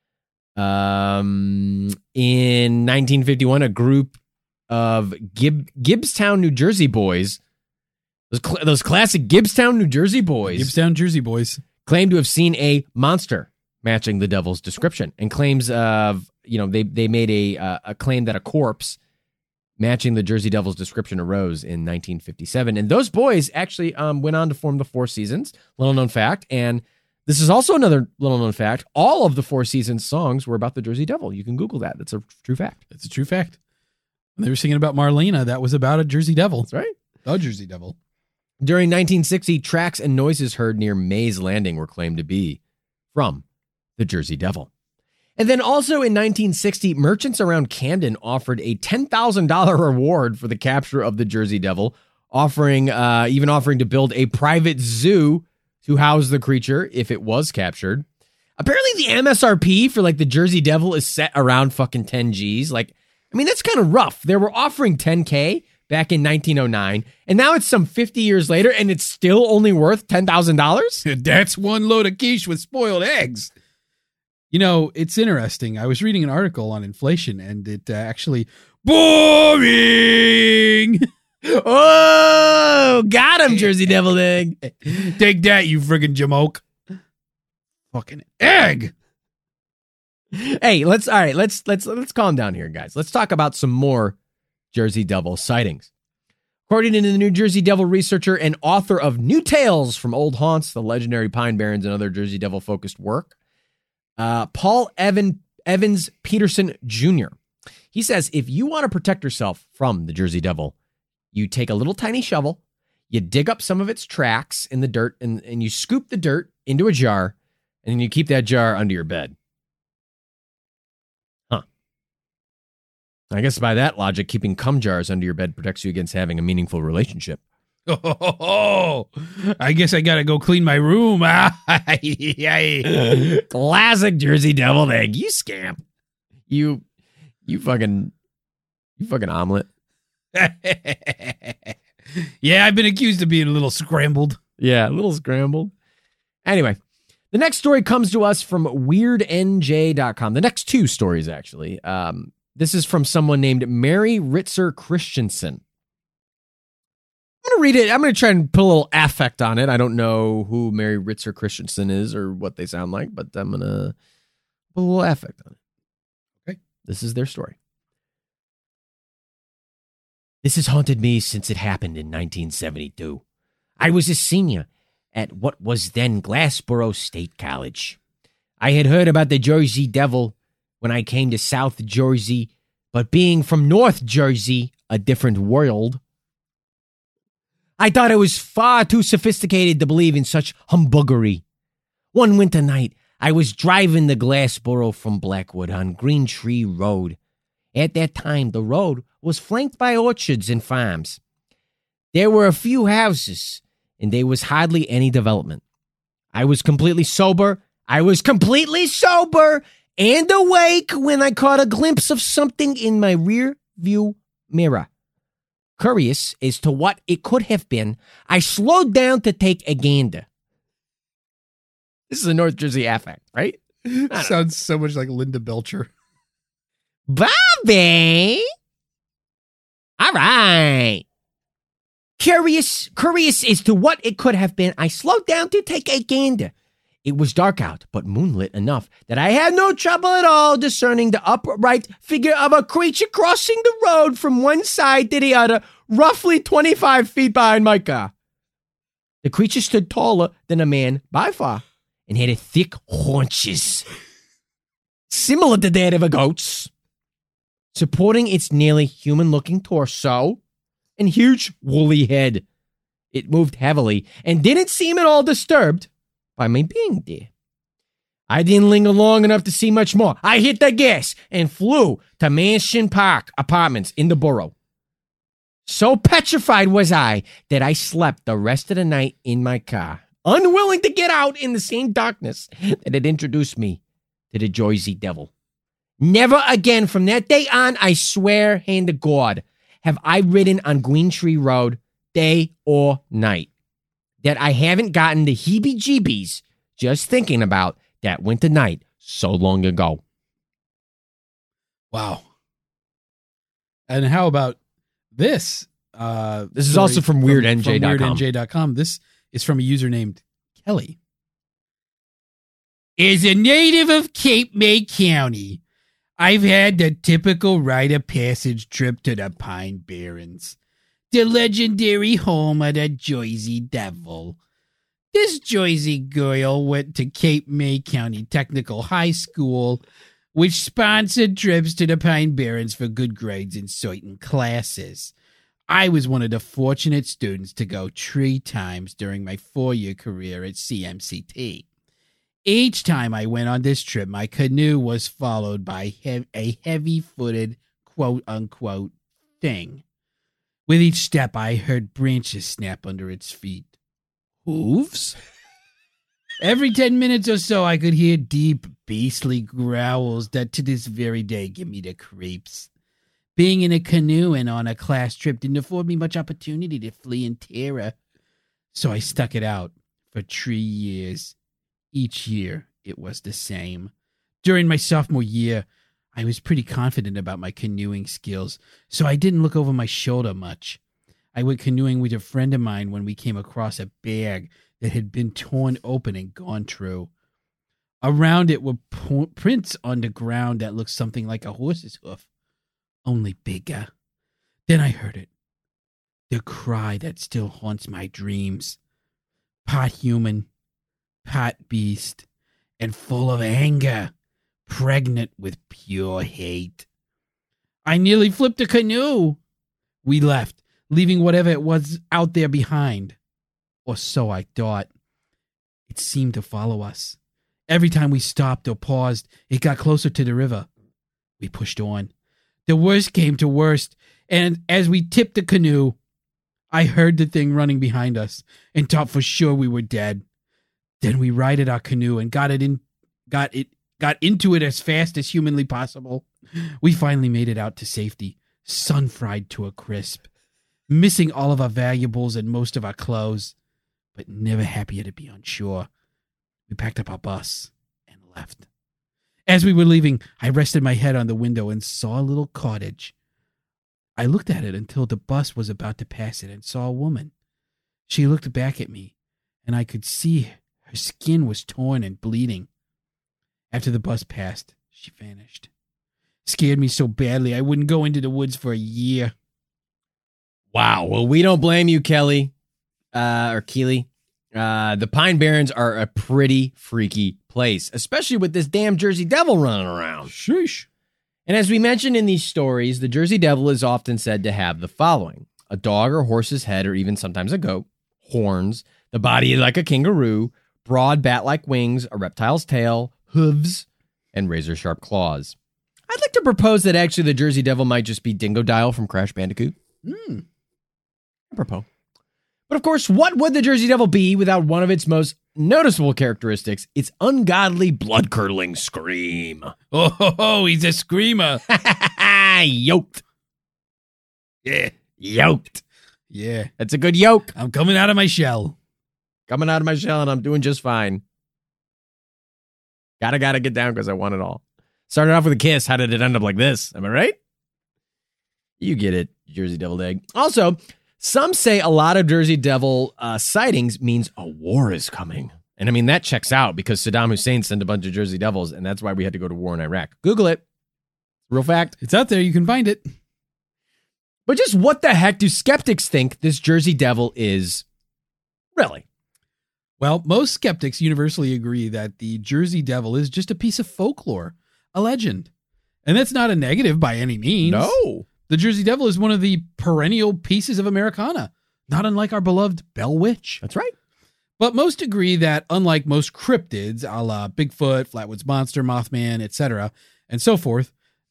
In 1951, a group of Gibbstown, New Jersey boys, those classic Gibbstown, New Jersey boys, Gibbstown, Jersey boys, claimed to have seen a monster matching the devil's description, and claims of, they made a claim that a corpse matching the Jersey Devils description arose in 1957. And those boys actually went on to form the Four Seasons, little known fact. And this is also another little known fact. All of the Four Seasons songs were about the Jersey Devil. You can Google that. That's a true fact. It's a true fact. When they were singing about Marlena, that was about a Jersey Devil. That's right. A Jersey Devil. During 1960, tracks and noises heard near Mays Landing were claimed to be from the Jersey Devil. And then also in 1960, merchants around Camden offered a $10,000 reward for the capture of the Jersey Devil, offering to build a private zoo to house the creature if it was captured. Apparently the MSRP for like the Jersey Devil is set around fucking 10 G's. Like, I mean, that's kind of rough. They were offering 10K back in 1909, and now it's some 50 years later, and it's still only worth $10,000? That's one load of quiche with spoiled eggs. You know, it's interesting. I was reading an article on inflation, and it actually... Boring! Oh, got him, Jersey Devil egg. Take that, you friggin' jamoke. Fucking egg! Hey, let's calm down here, guys. Let's talk about some more Jersey Devil sightings. According to the New Jersey Devil researcher and author of New Tales from Old Haunts, the legendary Pine Barrens, and other Jersey Devil-focused work, Paul Evans Peterson Jr. He says, if you want to protect yourself from the Jersey Devil, you take a little tiny shovel, you dig up some of its tracks in the dirt, and you scoop the dirt into a jar, and then you keep that jar under your bed. I guess by that logic, keeping cum jars under your bed protects you against having a meaningful relationship. Oh, I guess I gotta go clean my room. Classic Jersey Devil egg. You scamp. You fucking omelet. Yeah, I've been accused of being a little scrambled. Yeah, a little scrambled. Anyway, the next story comes to us from WeirdNJ.com. The next two stories, actually. This is from someone named Mary Ritzer Christensen. I'm going to read it. I'm going to try and put a little affect on it. I don't know who Mary Ritzer Christensen is or what they sound like, but I'm going to put a little affect on it. Okay. This is their story. This has haunted me since it happened in 1972. I was a senior at what was then Glassboro State College. I had heard about the Jersey Devil when I came to South Jersey, but being from North Jersey, a different world, I thought it was far too sophisticated to believe in such humbuggery. One winter night, I was driving to Glassboro from Blackwood on Green Tree Road. At that time, the road was flanked by orchards and farms. There were a few houses, and there was hardly any development. I was completely sober and awake when I caught a glimpse of something in my rear view mirror. Curious as to what it could have been, I slowed down to take a gander. This is a North Jersey affect, right? Sounds so much like Linda Belcher. Bobby! All right. Curious as to what it could have been, I slowed down to take a gander. It was dark out, but moonlit enough that I had no trouble at all discerning the upright figure of a creature crossing the road from one side to the other, roughly 25 feet behind my car. The creature stood taller than a man by far and had thick haunches, similar to that of a goat's, supporting its nearly human-looking torso and huge woolly head. It moved heavily and didn't seem at all disturbed by my being there. I didn't linger long enough to see much more. I hit the gas and flew to Mansion Park Apartments in the borough. So petrified was I that I slept the rest of the night in my car, unwilling to get out in the same darkness that had introduced me to the Jersey Devil. Never again from that day on, I swear, hand to God, have I ridden on Green Tree Road day or night, that I haven't gotten the heebie-jeebies just thinking about that winter night so long ago. Wow. And how about this? This is also from WeirdNJ.com. From WeirdNJ.com. This is from a user named Kelly. As a native of Cape May County, I've had the typical rite of passage trip to the Pine Barrens, the legendary home of the Jersey Devil. This Jersey girl went to Cape May County Technical High School, which sponsored trips to the Pine Barrens for good grades in certain classes. I was one of the fortunate students to go 3 times during my 4-year career at CMCT. Each time I went on this trip, my canoe was followed by a heavy-footed, quote-unquote, thing. With each step, I heard branches snap under its feet. Hooves? Every 10 minutes or so, I could hear deep, beastly growls that to this very day give me the creeps. Being in a canoe and on a class trip didn't afford me much opportunity to flee in terror, so I stuck it out for 3 years. Each year, it was the same. During my sophomore year, I was pretty confident about my canoeing skills, so I didn't look over my shoulder much. I went canoeing with a friend of mine when we came across a bag that had been torn open and gone through. Around it were prints on the ground that looked something like a horse's hoof, only bigger. Then I heard it. The cry that still haunts my dreams. Part human, part beast, and full of anger, pregnant with pure hate. I nearly flipped a canoe. We left, leaving whatever it was out there behind. Or so I thought. It seemed to follow us. Every time we stopped or paused, it got closer to the river. We pushed on. The worst came to worst, and as we tipped the canoe, I heard the thing running behind us and thought for sure we were dead. Then we righted our canoe and got into it as fast as humanly possible. We finally made it out to safety, sun-fried to a crisp, missing all of our valuables and most of our clothes, but never happier to be on shore. We packed up our bus and left. As we were leaving, I rested my head on the window and saw a little cottage. I looked at it until the bus was about to pass it and saw a woman. She looked back at me, and I could see her skin was torn and bleeding. After the bus passed, she vanished. Scared me so badly I wouldn't go into the woods for a year. Wow. Well, we don't blame you, Kelly. Or Keely. The Pine Barrens are a pretty freaky place, especially with this damn Jersey Devil running around. Sheesh. And as we mentioned in these stories, the Jersey Devil is often said to have the following: a dog or horse's head, or even sometimes a goat, horns, the body like a kangaroo, broad bat-like wings, a reptile's tail, hooves, and razor-sharp claws. I'd like to propose that actually the Jersey Devil might just be Dingodile from Crash Bandicoot. Apropos. But of course, what would the Jersey Devil be without one of its most noticeable characteristics? Its ungodly, blood-curdling scream. Oh, he's a screamer. Yoked. Yeah. Yoked. Yeah. That's a good yoke. I'm coming out of my shell. Coming out of my shell, and I'm doing just fine. Gotta get down because I want it all. Started off with a kiss. How did it end up like this? Am I right? You get it, Jersey Devil egg. Also, some say a lot of Jersey Devil sightings means a war is coming. And I mean, that checks out because Saddam Hussein sent a bunch of Jersey Devils, and that's why we had to go to war in Iraq. Google it. Real fact. It's out there. You can find it. But just what the heck do skeptics think this Jersey Devil is really? Well, most skeptics universally agree that the Jersey Devil is just a piece of folklore, a legend. And that's not a negative by any means. No. The Jersey Devil is one of the perennial pieces of Americana, not unlike our beloved Bell Witch. That's right. But most agree that unlike most cryptids, a la Bigfoot, Flatwoods Monster, Mothman, etc., and so forth,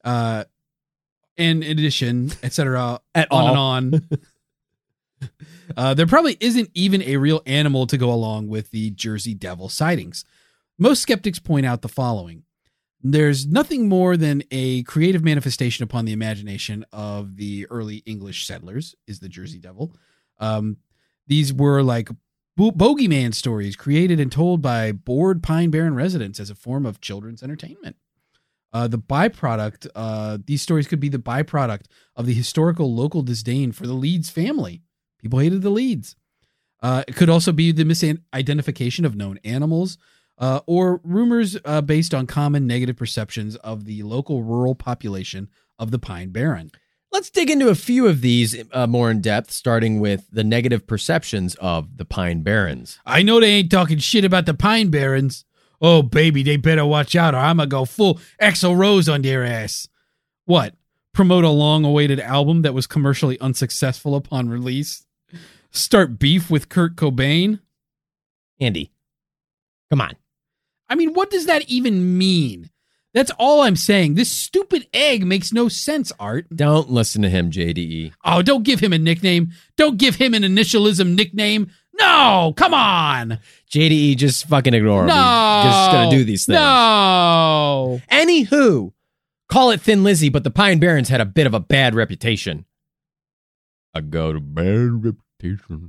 in addition, etc., on, there probably isn't even a real animal to go along with the Jersey Devil sightings. Most skeptics point out the following. There's nothing more than a creative manifestation upon the imagination of the early English settlers, is the Jersey Devil. These were like bogeyman stories created and told by bored Pine Barren residents as a form of children's entertainment. The byproduct, these stories could be the byproduct of the historical local disdain for the Leeds family. People hated the Leeds. It could also be the misidentification of known animals. or rumors based on common negative perceptions of the local rural population of the Pine Barren. Let's dig into a few of these more in depth, starting with the negative perceptions of the Pine Barrens. I know they ain't talking shit about the Pine Barrens. Oh, baby, they better watch out or I'm going to go full Axl Rose on their ass. What? Promote a long-awaited album that was commercially unsuccessful upon release? Start beef with Kurt Cobain? Andy, come on. I mean, what does that even mean? That's all I'm saying. This stupid egg makes no sense, Art. Don't listen to him, JDE. Oh, don't give him a nickname. Don't give him an initialism nickname. No, come on. JDE, just fucking ignore him. No. He's just going to do these things. No. Anywho, call it Thin Lizzy, but the Pine Barrens had a bit of a bad reputation. I got a bad reputation.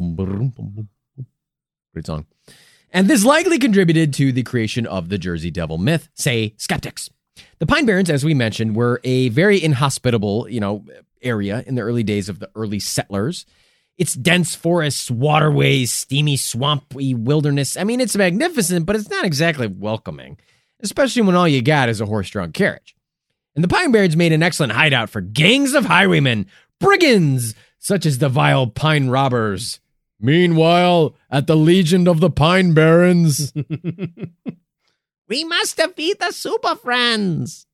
Great song. And this likely contributed to the creation of the Jersey Devil myth, say skeptics. The Pine Barrens, as we mentioned, were a very inhospitable, area in the early days of the early settlers. It's dense forests, waterways, steamy, swampy wilderness. I mean, it's magnificent, but it's not exactly welcoming, especially when all you got is a horse-drawn carriage. And the Pine Barrens made an excellent hideout for gangs of highwaymen, brigands, such as the vile Pine Robbers. Meanwhile, at the Legion of the Pine Barrens, we must defeat the Super Friends.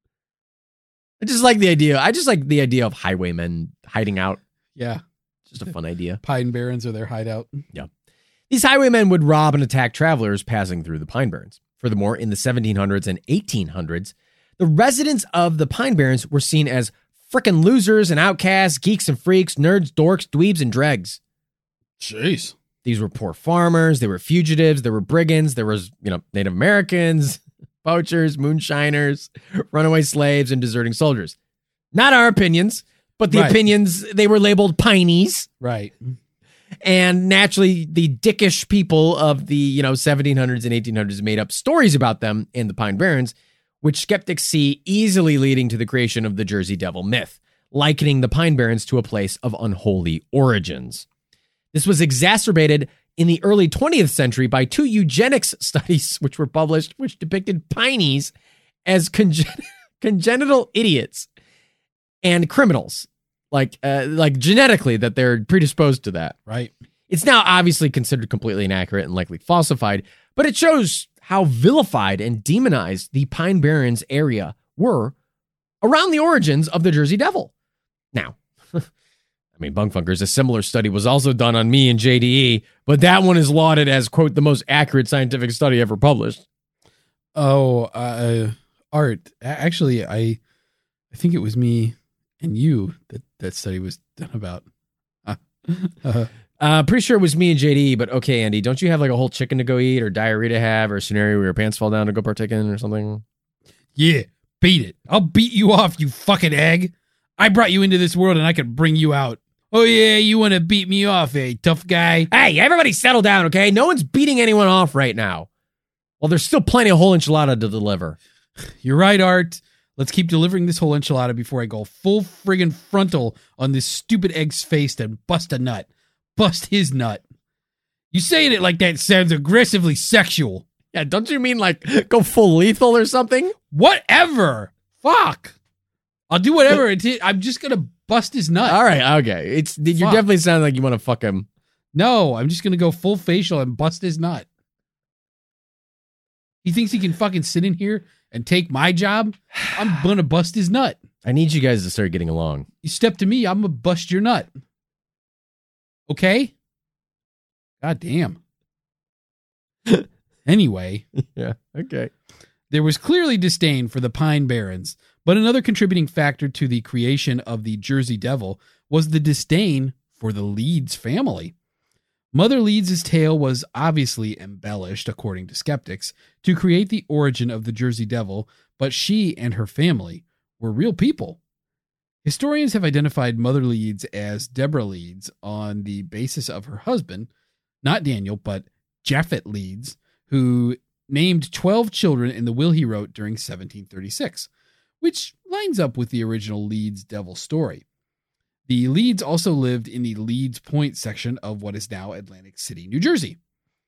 I just like the idea of highwaymen hiding out. Yeah. Just a fun idea. Pine Barrens are their hideout. Yeah. These highwaymen would rob and attack travelers passing through the Pine Barrens. Furthermore, in the 1700s and 1800s, the residents of the Pine Barrens were seen as frickin' losers and outcasts, geeks and freaks, nerds, dorks, dweebs, and dregs. Jeez. These were poor farmers, they were fugitives, there were brigands, there was, Native Americans, poachers, moonshiners, runaway slaves, and deserting soldiers. Not our opinions, but the opinions, they were labeled pinies. Right. And naturally, the dickish people of the, 1700s and 1800s made up stories about them in the Pine Barrens, which skeptics see easily leading to the creation of the Jersey Devil myth, likening the Pine Barrens to a place of unholy origins. This was exacerbated in the early 20th century by two eugenics studies which were published, which depicted pinies as congenital idiots and criminals, like genetically that they're predisposed to that. Right. It's now obviously considered completely inaccurate and likely falsified, but it shows how vilified and demonized the Pine Barrens area were around the origins of the Jersey Devil. Now, Bunk Funkers, a similar study was also done on me and JDE, but that one is lauded as, quote, the most accurate scientific study ever published. Oh, Art, actually, I think it was me and you that study was done about. Pretty sure it was me and JDE, but okay, Andy, don't you have like a whole chicken to go eat or diarrhea to have or a scenario where your pants fall down to go partake in or something? Yeah, beat it. I'll beat you off, you fucking egg. I brought you into this world and I can bring you out. Oh, yeah, you want to beat me off, eh, tough guy? Hey, everybody settle down, okay? No one's beating anyone off right now. Well, there's still plenty of whole enchilada to deliver. You're right, Art. Let's keep delivering this whole enchilada before I go full friggin' frontal on this stupid egg's face and bust a nut. Bust his nut. You saying it like that sounds aggressively sexual. Yeah, don't you mean like go full lethal or something? Whatever. Fuck. I'll do whatever. I'm just going to bust his nut. All right, okay. You definitely sound like you want to fuck him. No, I'm just going to go full facial and bust his nut. He thinks he can fucking sit in here and take my job? I'm going to bust his nut. I need you guys to start getting along. You step to me, I'm going to bust your nut. Okay? God damn. Anyway. Yeah, okay. There was clearly disdain for the Pine Barrens, but another contributing factor to the creation of the Jersey Devil was the disdain for the Leeds family. Mother Leeds' tale was obviously embellished, according to skeptics, to create the origin of the Jersey Devil, but she and her family were real people. Historians have identified Mother Leeds as Deborah Leeds on the basis of her husband, not Daniel, but Japhet Leeds, who named 12 children in the will he wrote during 1736, which lines up with the original Leeds Devil story. The Leeds also lived in the Leeds Point section of what is now Atlantic City, New Jersey.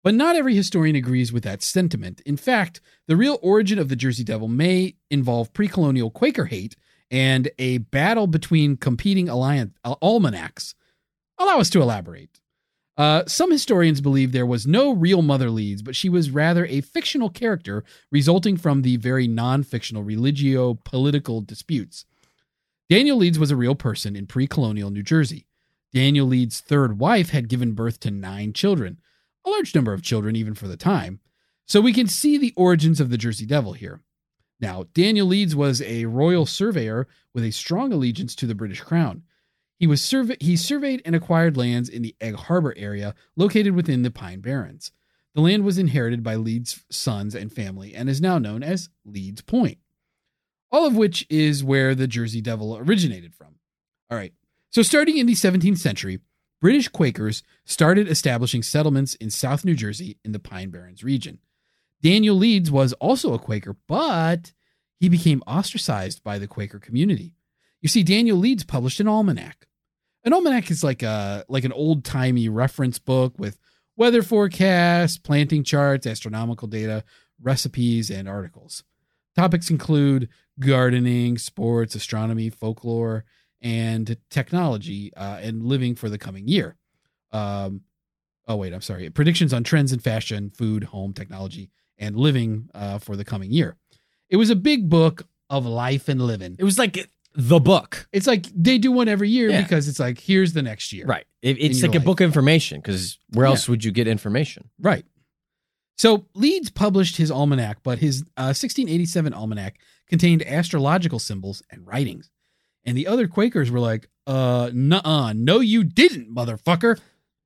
But not every historian agrees with that sentiment. In fact, the real origin of the Jersey Devil may involve pre-colonial Quaker hate and a battle between competing almanacs. Allow us to elaborate. Some historians believe there was no real Mother Leeds, but she was rather a fictional character resulting from the very non-fictional religio-political disputes. Daniel Leeds was a real person in pre-colonial New Jersey. Daniel Leeds' third wife had given birth to 9 children, a large number of children even for the time, so we can see the origins of the Jersey Devil here. Now, Daniel Leeds was a royal surveyor with a strong allegiance to the British Crown. He surveyed and acquired lands in the Egg Harbor area located within the Pine Barrens. The land was inherited by Leeds' sons and family and is now known as Leeds Point, all of which is where the Jersey Devil originated from. All right, so starting in the 17th century, British Quakers started establishing settlements in South New Jersey in the Pine Barrens region. Daniel Leeds was also a Quaker, but he became ostracized by the Quaker community. You see, Daniel Leeds published an almanac. An almanac is like an old-timey reference book with weather forecasts, planting charts, astronomical data, recipes, and articles. Topics include gardening, sports, astronomy, folklore, and technology, and living for the coming year. Predictions on trends in fashion, food, home, technology, and living for the coming year. It was a big book of life and living. It was like the book. It's like they do one every year because it's like, here's the next year. Right. It's like a book of information, because where else would you get information? Right. So Leeds published his almanac, but his 1687 almanac contained astrological symbols and writings. And the other Quakers were like, nuh-uh, no you didn't, motherfucker.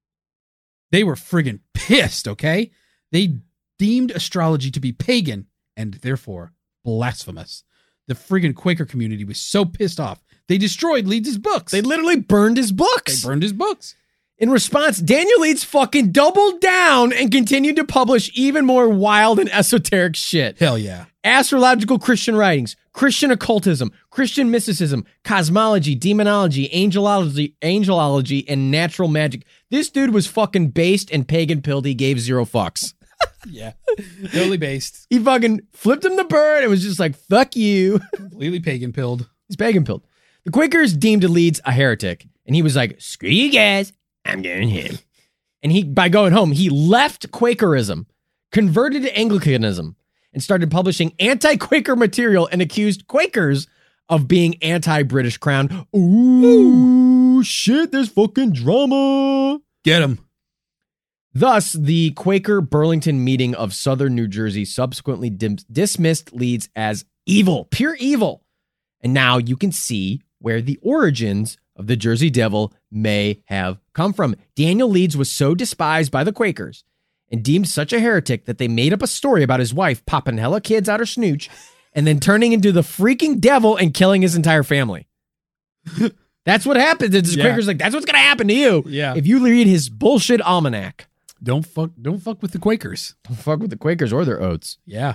They were friggin' pissed, okay? They deemed astrology to be pagan and therefore blasphemous. The friggin' Quaker community was so pissed off, they destroyed Leeds' books. They literally burned his books. They burned his books. In response, Daniel Leeds fucking doubled down and continued to publish even more wild and esoteric shit. Hell yeah. Astrological Christian writings, Christian occultism, Christian mysticism, cosmology, demonology, angelology, and natural magic. This dude was fucking based and pagan pilled. He gave 0 fucks. Yeah. Totally based. He fucking flipped him the bird and was just like, fuck you. Completely pagan pilled. He's pagan pilled. The Quakers deemed Leeds a heretic, and he was like, screw you guys, I'm going home. And by going home, he left Quakerism, converted to Anglicanism, and started publishing anti-Quaker material and accused Quakers of being anti-British Crown. Ooh, shit, there's fucking drama. Get him. Thus, the Quaker Burlington meeting of Southern New Jersey subsequently dismissed Leeds as evil, pure evil. And now you can see where the origins of the Jersey Devil may have come from. Daniel Leeds was so despised by the Quakers and deemed such a heretic that they made up a story about his wife popping hella kids out her snooch and then turning into the freaking devil and killing his entire family. That's what happened. The Quakers like, that's what's going to happen to you if you read his bullshit almanac. Don't fuck with the Quakers. Don't fuck with the Quakers or their oats. Yeah.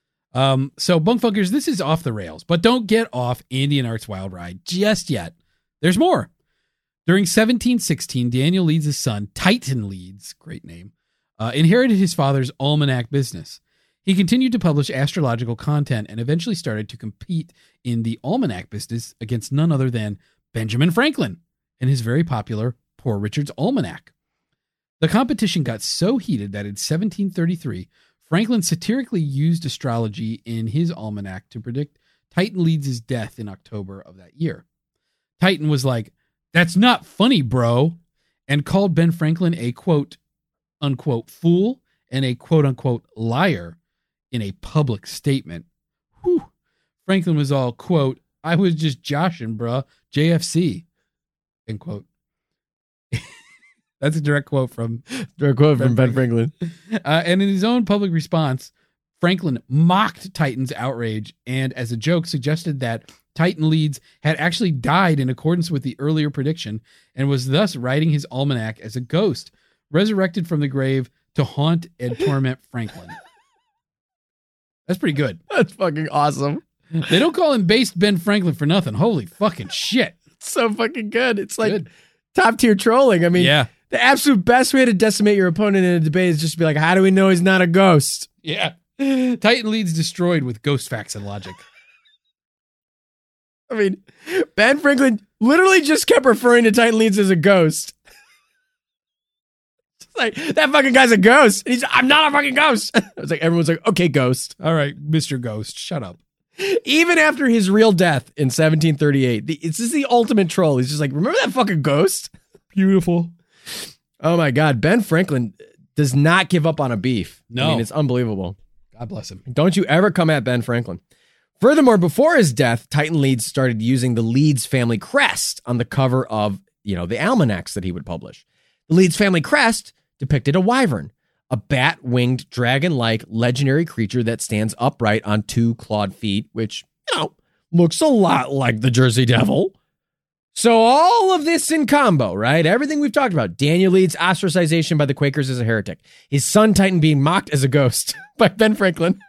So Bunkfuckers, this is off the rails, but don't get off Andy and Art's wild ride just yet. There's more. During 1716, Daniel Leeds' son, Titan Leeds, great name, inherited his father's almanac business. He continued to publish astrological content and eventually started to compete in the almanac business against none other than Benjamin Franklin and his very popular Poor Richard's Almanac. The competition got so heated that in 1733, Franklin satirically used astrology in his almanac to predict Titan Leeds' death in October of that year. Titan was like, "That's not funny, bro," and called Ben Franklin a quote, unquote, fool and a quote, unquote, liar in a public statement. Whew. Franklin was all, quote, "I was just joshing, bruh, JFC," end quote. That's a direct quote from Ben Franklin. And in his own public response, Franklin mocked Titan's outrage and, as a joke, suggested that Titan Leeds had actually died in accordance with the earlier prediction and was thus writing his almanac as a ghost, resurrected from the grave to haunt and torment Franklin. That's pretty good. That's fucking awesome. They don't call him based Ben Franklin for nothing. Holy fucking shit. It's so fucking good. It's like top tier trolling. I mean, The absolute best way to decimate your opponent in a debate is just to be like, how do we know he's not a ghost? Yeah. Titan leads destroyed with ghost facts and logic. I mean, Ben Franklin literally just kept referring to Titan Leeds as a ghost. It's like, that fucking guy's a ghost. And I'm not a fucking ghost. I was like, everyone's like, okay, ghost. All right, Mr. Ghost, shut up. Even after his real death in 1738, it's just the ultimate troll. He's just like, remember that fucking ghost? Beautiful. Oh my God. Ben Franklin does not give up on a beef. No. I mean, it's unbelievable. God bless him. Don't you ever come at Ben Franklin. Furthermore, before his death, Titan Leeds started using the Leeds family crest on the cover of, the almanacs that he would publish. The Leeds family crest depicted a wyvern, a bat-winged, dragon-like legendary creature that stands upright on two clawed feet, which, looks a lot like the Jersey Devil. So all of this in combo, right? Everything we've talked about. Daniel Leeds' ostracization by the Quakers as a heretic. His son Titan being mocked as a ghost by Ben Franklin.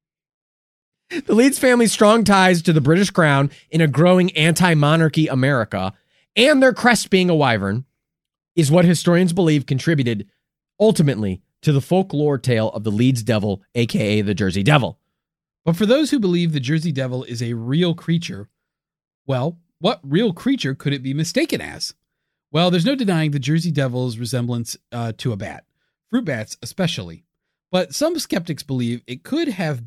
The Leeds family's strong ties to the British crown in a growing anti-monarchy America, and their crest being a wyvern, is what historians believe contributed, ultimately, to the folklore tale of the Leeds Devil, a.k.a. the Jersey Devil. But for those who believe the Jersey Devil is a real creature, well, what real creature could it be mistaken as? Well, there's no denying the Jersey Devil's resemblance to a bat, fruit bats especially. But some skeptics believe it could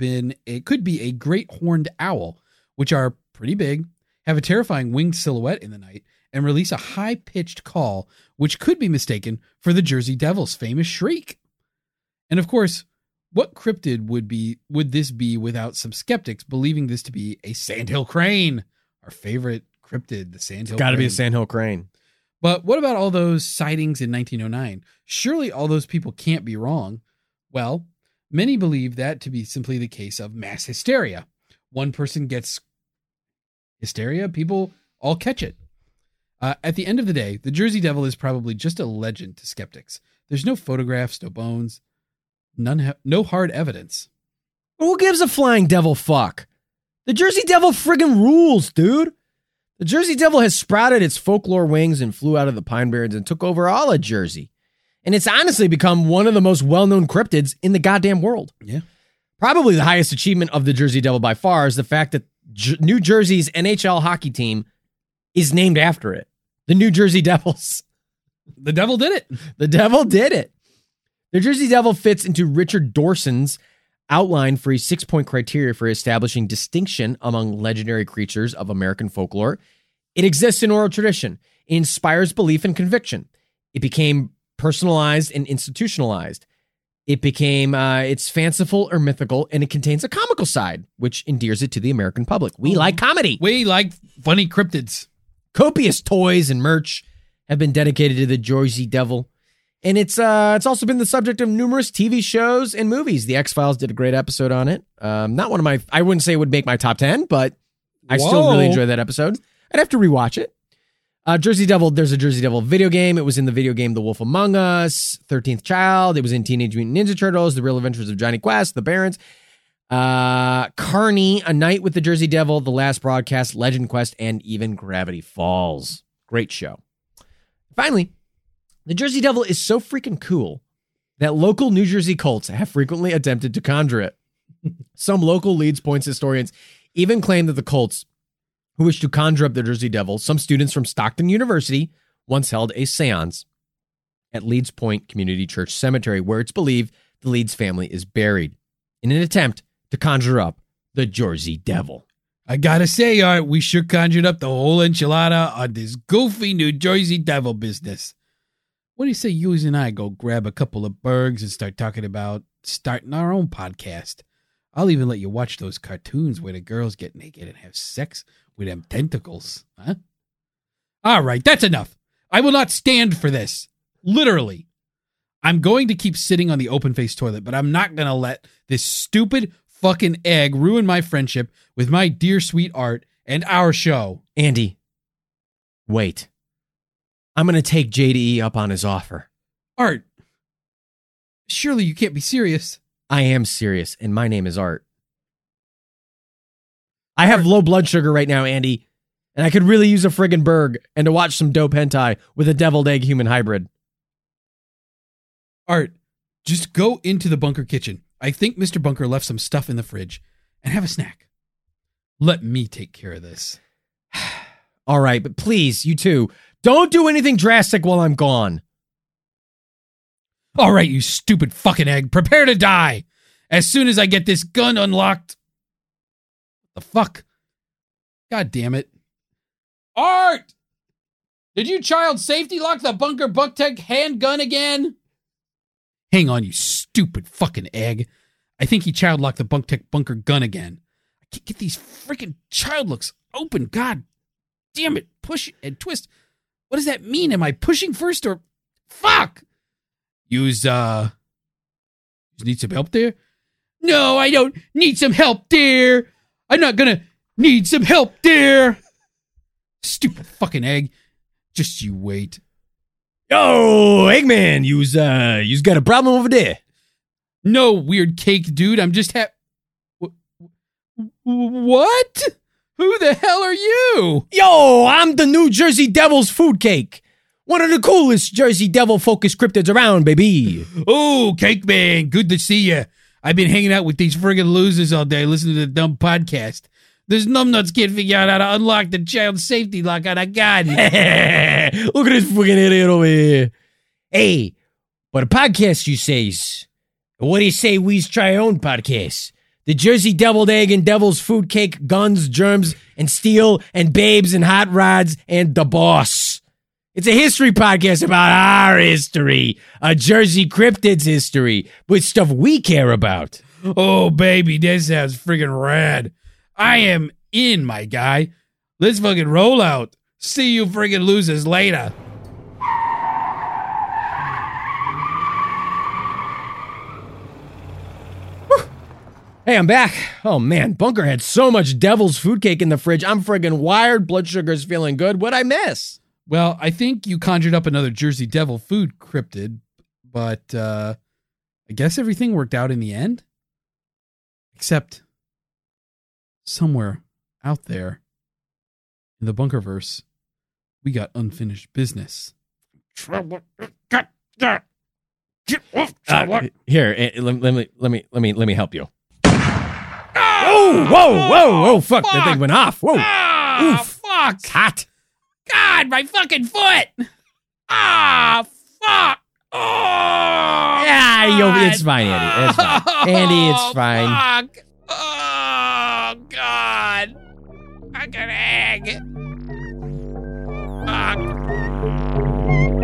be a great horned owl, which are pretty big, have a terrifying winged silhouette in the night, and release a high-pitched call, which could be mistaken for the Jersey Devil's famous shriek. And of course, what cryptid would this be without some skeptics believing this to be a sandhill crane? Our favorite cryptid, the sandhill crane. Got to be a sandhill crane. But what about all those sightings in 1909? Surely all those people can't be wrong. Well, many believe that to be simply the case of mass hysteria. One person gets hysteria, people all catch it. At the end of the day, the Jersey Devil is probably just a legend to skeptics. There's no photographs, no bones, no hard evidence. Who gives a flying devil fuck? The Jersey Devil friggin' rules, dude. The Jersey Devil has sprouted its folklore wings and flew out of the Pine Barrens and took over all of Jersey. And it's honestly become one of the most well-known cryptids in the goddamn world. Yeah. Probably the highest achievement of the Jersey Devil by far is the fact that New Jersey's NHL hockey team is named after it. The New Jersey Devils. The devil did it. The devil did it. The Jersey Devil fits into Richard Dawson's outline for a 6-point criteria for establishing distinction among legendary creatures of American folklore. It exists in oral tradition. It inspires belief and conviction. It became personalized and institutionalized. It became, it's fanciful or mythical, and it contains a comical side, which endears it to the American public. We like comedy. We like funny cryptids. Copious toys and merch have been dedicated to the Jersey Devil. And it's also been the subject of numerous TV shows and movies. The X-Files did a great episode on it. Not one of my, I wouldn't say it would make my top 10, but I still really enjoy that episode. I'd have to rewatch it. Jersey Devil, there's a Jersey Devil video game. It was in the video game The Wolf Among Us, 13th Child. It was in Teenage Mutant Ninja Turtles, The Real Adventures of Johnny Quest, The Barons, Carney, A Night with the Jersey Devil, The Last Broadcast, Legend Quest, and even Gravity Falls. Great show. Finally, the Jersey Devil is so freaking cool that local New Jersey cults have frequently attempted to conjure it. Some local Leeds Points historians even claim that the cults who wish to conjure up the Jersey Devil, some students from Stockton University once held a seance at Leeds Point Community Church Cemetery, where it's believed the Leeds family is buried, in an attempt to conjure up the Jersey Devil. I gotta say, Art, we sure conjured up the whole enchilada on this goofy New Jersey Devil business. What do you say you and I go grab a couple of burgers and start talking about starting our own podcast? I'll even let you watch those cartoons where the girls get naked and have sex with them tentacles, huh? All right, that's enough. I will not stand for this. Literally. I'm going to keep sitting on the open-faced toilet, but I'm not going to let this stupid fucking egg ruin my friendship with my dear sweet Art and our show. Andy, wait. I'm going to take JDE up on his offer. Art, surely you can't be serious. I am serious, and my name is Art. I have low blood sugar right now, Andy, and I could really use a friggin' burg and to watch some dope hentai with a deviled egg human hybrid. Art, just go into the bunker kitchen. I think Mr. Bunker left some stuff in the fridge, and have a snack. Let me take care of this. All right, but please, you two, don't do anything drastic while I'm gone. All right, you stupid fucking egg. Prepare to die. As soon as I get this gun unlocked. The fuck? God damn it. Art! Did you child safety lock the bunker BuckTech handgun again? Hang on, you stupid fucking egg. I think he child locked the BuckTech bunker gun again. I can't get these freaking child locks open. God damn it. Push and twist. What does that mean? Am I pushing first or... Fuck! Use need some help there? No, I don't need some help there. I'm not gonna need some help there. Stupid fucking egg. Just you wait. Yo, Eggman, you's got a problem over there. No, weird cake dude. I'm just What? Who the hell are you? Yo, I'm the New Jersey Devils food cake. One of the coolest Jersey Devil-focused cryptids around, baby. Oh, Cake Man, good to see you. I've been hanging out with these friggin' losers all day listening to the dumb podcast. Those numbnuts can't figure out how to unlock the child safety lock on a gun. Look at this freaking idiot over here. Hey, but a podcast, you says. What do you say we try our own podcast? The Jersey Deviled Egg and Devil's Food Cake, Guns, Germs, and Steel, and Babes, and Hot Rods, and The Boss. It's a history podcast about our history, a Jersey cryptid's history, with stuff we care about. Oh, baby, that sounds friggin' rad. I am in, my guy. Let's fucking roll out. See you friggin' losers later. Hey, I'm back. Oh, man, Bunker had so much Devil's Food Cake in the fridge. I'm friggin' wired. Blood sugar's feeling good. What'd I miss? Well, I think you conjured up another Jersey Devil food cryptid, but I guess everything worked out in the end. Except somewhere out there in the Bunkerverse, we got unfinished business. Here, let me help you. Whoa! Fuck! That thing went off. Whoa! Oof! Fuck! It's hot. God, my fucking foot! Fuck! Oh! Yeah, it's fine, Andy. It's fine. Andy, it's fine. Fuck! Oh, God! Fucking egg! Fuck!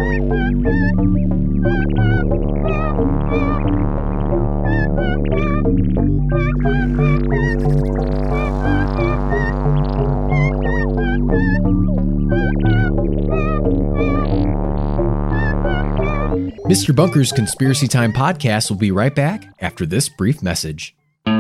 Mr. Bunker's Conspiracy Time podcast will be right back after this brief message.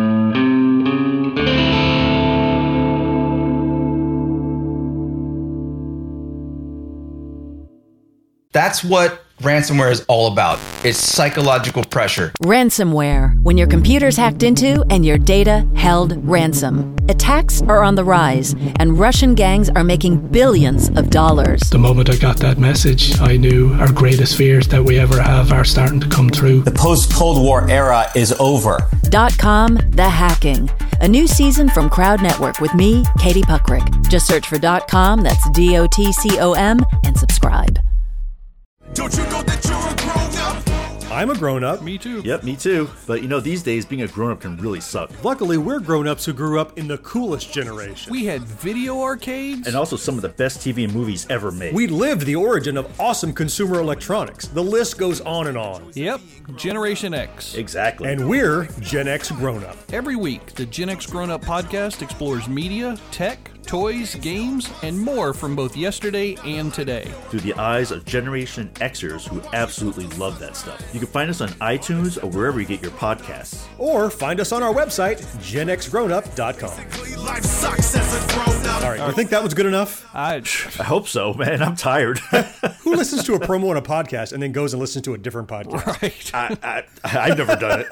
That's what ransomware is all about. It's psychological pressure. Ransomware, when your computer's hacked into and your data held ransom. Attacks are on the rise, and Russian gangs are making billions of dollars. The moment I got that message, I knew our greatest fears that we ever have are starting to come true. The post-Cold War era is over. .com The Hacking. A new season from Crowd Network with me, Katie Puckrick. Just search for .com, that's DOTCOM, and subscribe. Don't you know that you're a grown-up? I'm a grown-up. Me too. Yep, me too. But you know, these days, being a grown-up can really suck. Luckily, we're grown-ups who grew up in the coolest generation. We had video arcades. And also some of the best TV and movies ever made. We lived the origin of awesome consumer electronics. The list goes on and on. Yep, Generation X. Exactly. And we're Gen X grown-up. Every week, the Gen X Grown Up podcast explores media, tech, toys, games, and more from both yesterday and today. Through the eyes of Generation Xers who absolutely love that stuff. You can find us on iTunes or wherever you get your podcasts. Or find us on our website, genxgrownup.com. Life sucks as a grown-up. All right, you think that was good enough? I hope so, man. I'm tired. Who listens to a promo on a podcast and then goes and listens to a different podcast? Right. I've never done it.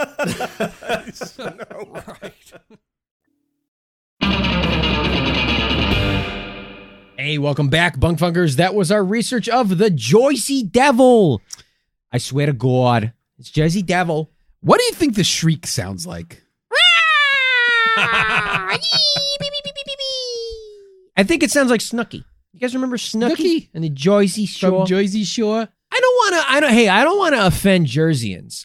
No. Right. Hey, welcome back, Bunk Funkers. That was our research of the Jersey Devil. I swear to God, It's Jersey Devil. What do you think the shriek sounds like? I think it sounds like Snooki. You guys remember Snooki and the Jersey Shore? From Jersey Shore. I don't want to offend Jerseyans.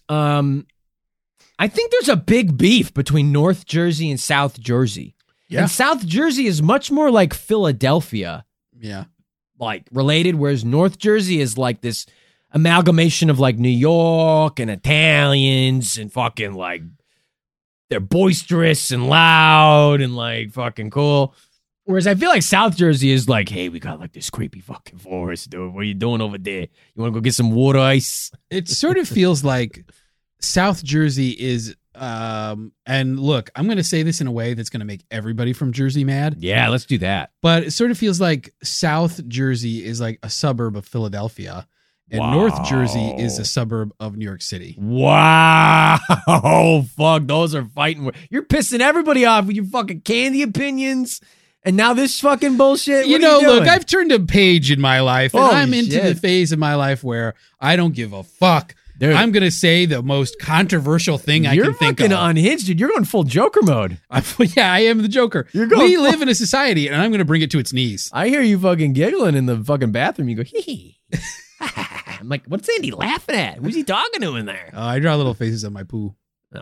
I think there's a big beef between North Jersey and South Jersey. Yeah. And South Jersey is much more like Philadelphia. Yeah. Like related, whereas North Jersey is like this amalgamation of like New York and Italians and fucking like they're boisterous and loud and like fucking cool. Whereas I feel like South Jersey is like, hey, we got like this creepy fucking forest, dude. What are you doing over there? You want to go get some water ice? It sort of feels like South Jersey is, and look, I'm going to say this in a way that's going to make everybody from Jersey mad. Yeah, let's do that. But it sort of feels like South Jersey is like a suburb of Philadelphia, and North Jersey is a suburb of New York City. Wow. Oh, fuck. Those are fighting. You're pissing everybody off with your fucking candy opinions. And now this fucking bullshit. You know, look, I've turned a page in my life, and I'm into the phase of my life where I don't give a fuck. Dude, I'm going to say the most controversial thing I can think of. You're fucking unhinged, dude. You're going full Joker mode. Yeah, I am the Joker. We live in a society, and I'm going to bring it to its knees. I hear you fucking giggling in the fucking bathroom. You go, hee. I'm like, what's Andy laughing at? Who's he talking to in there? I draw little faces on my poo. No.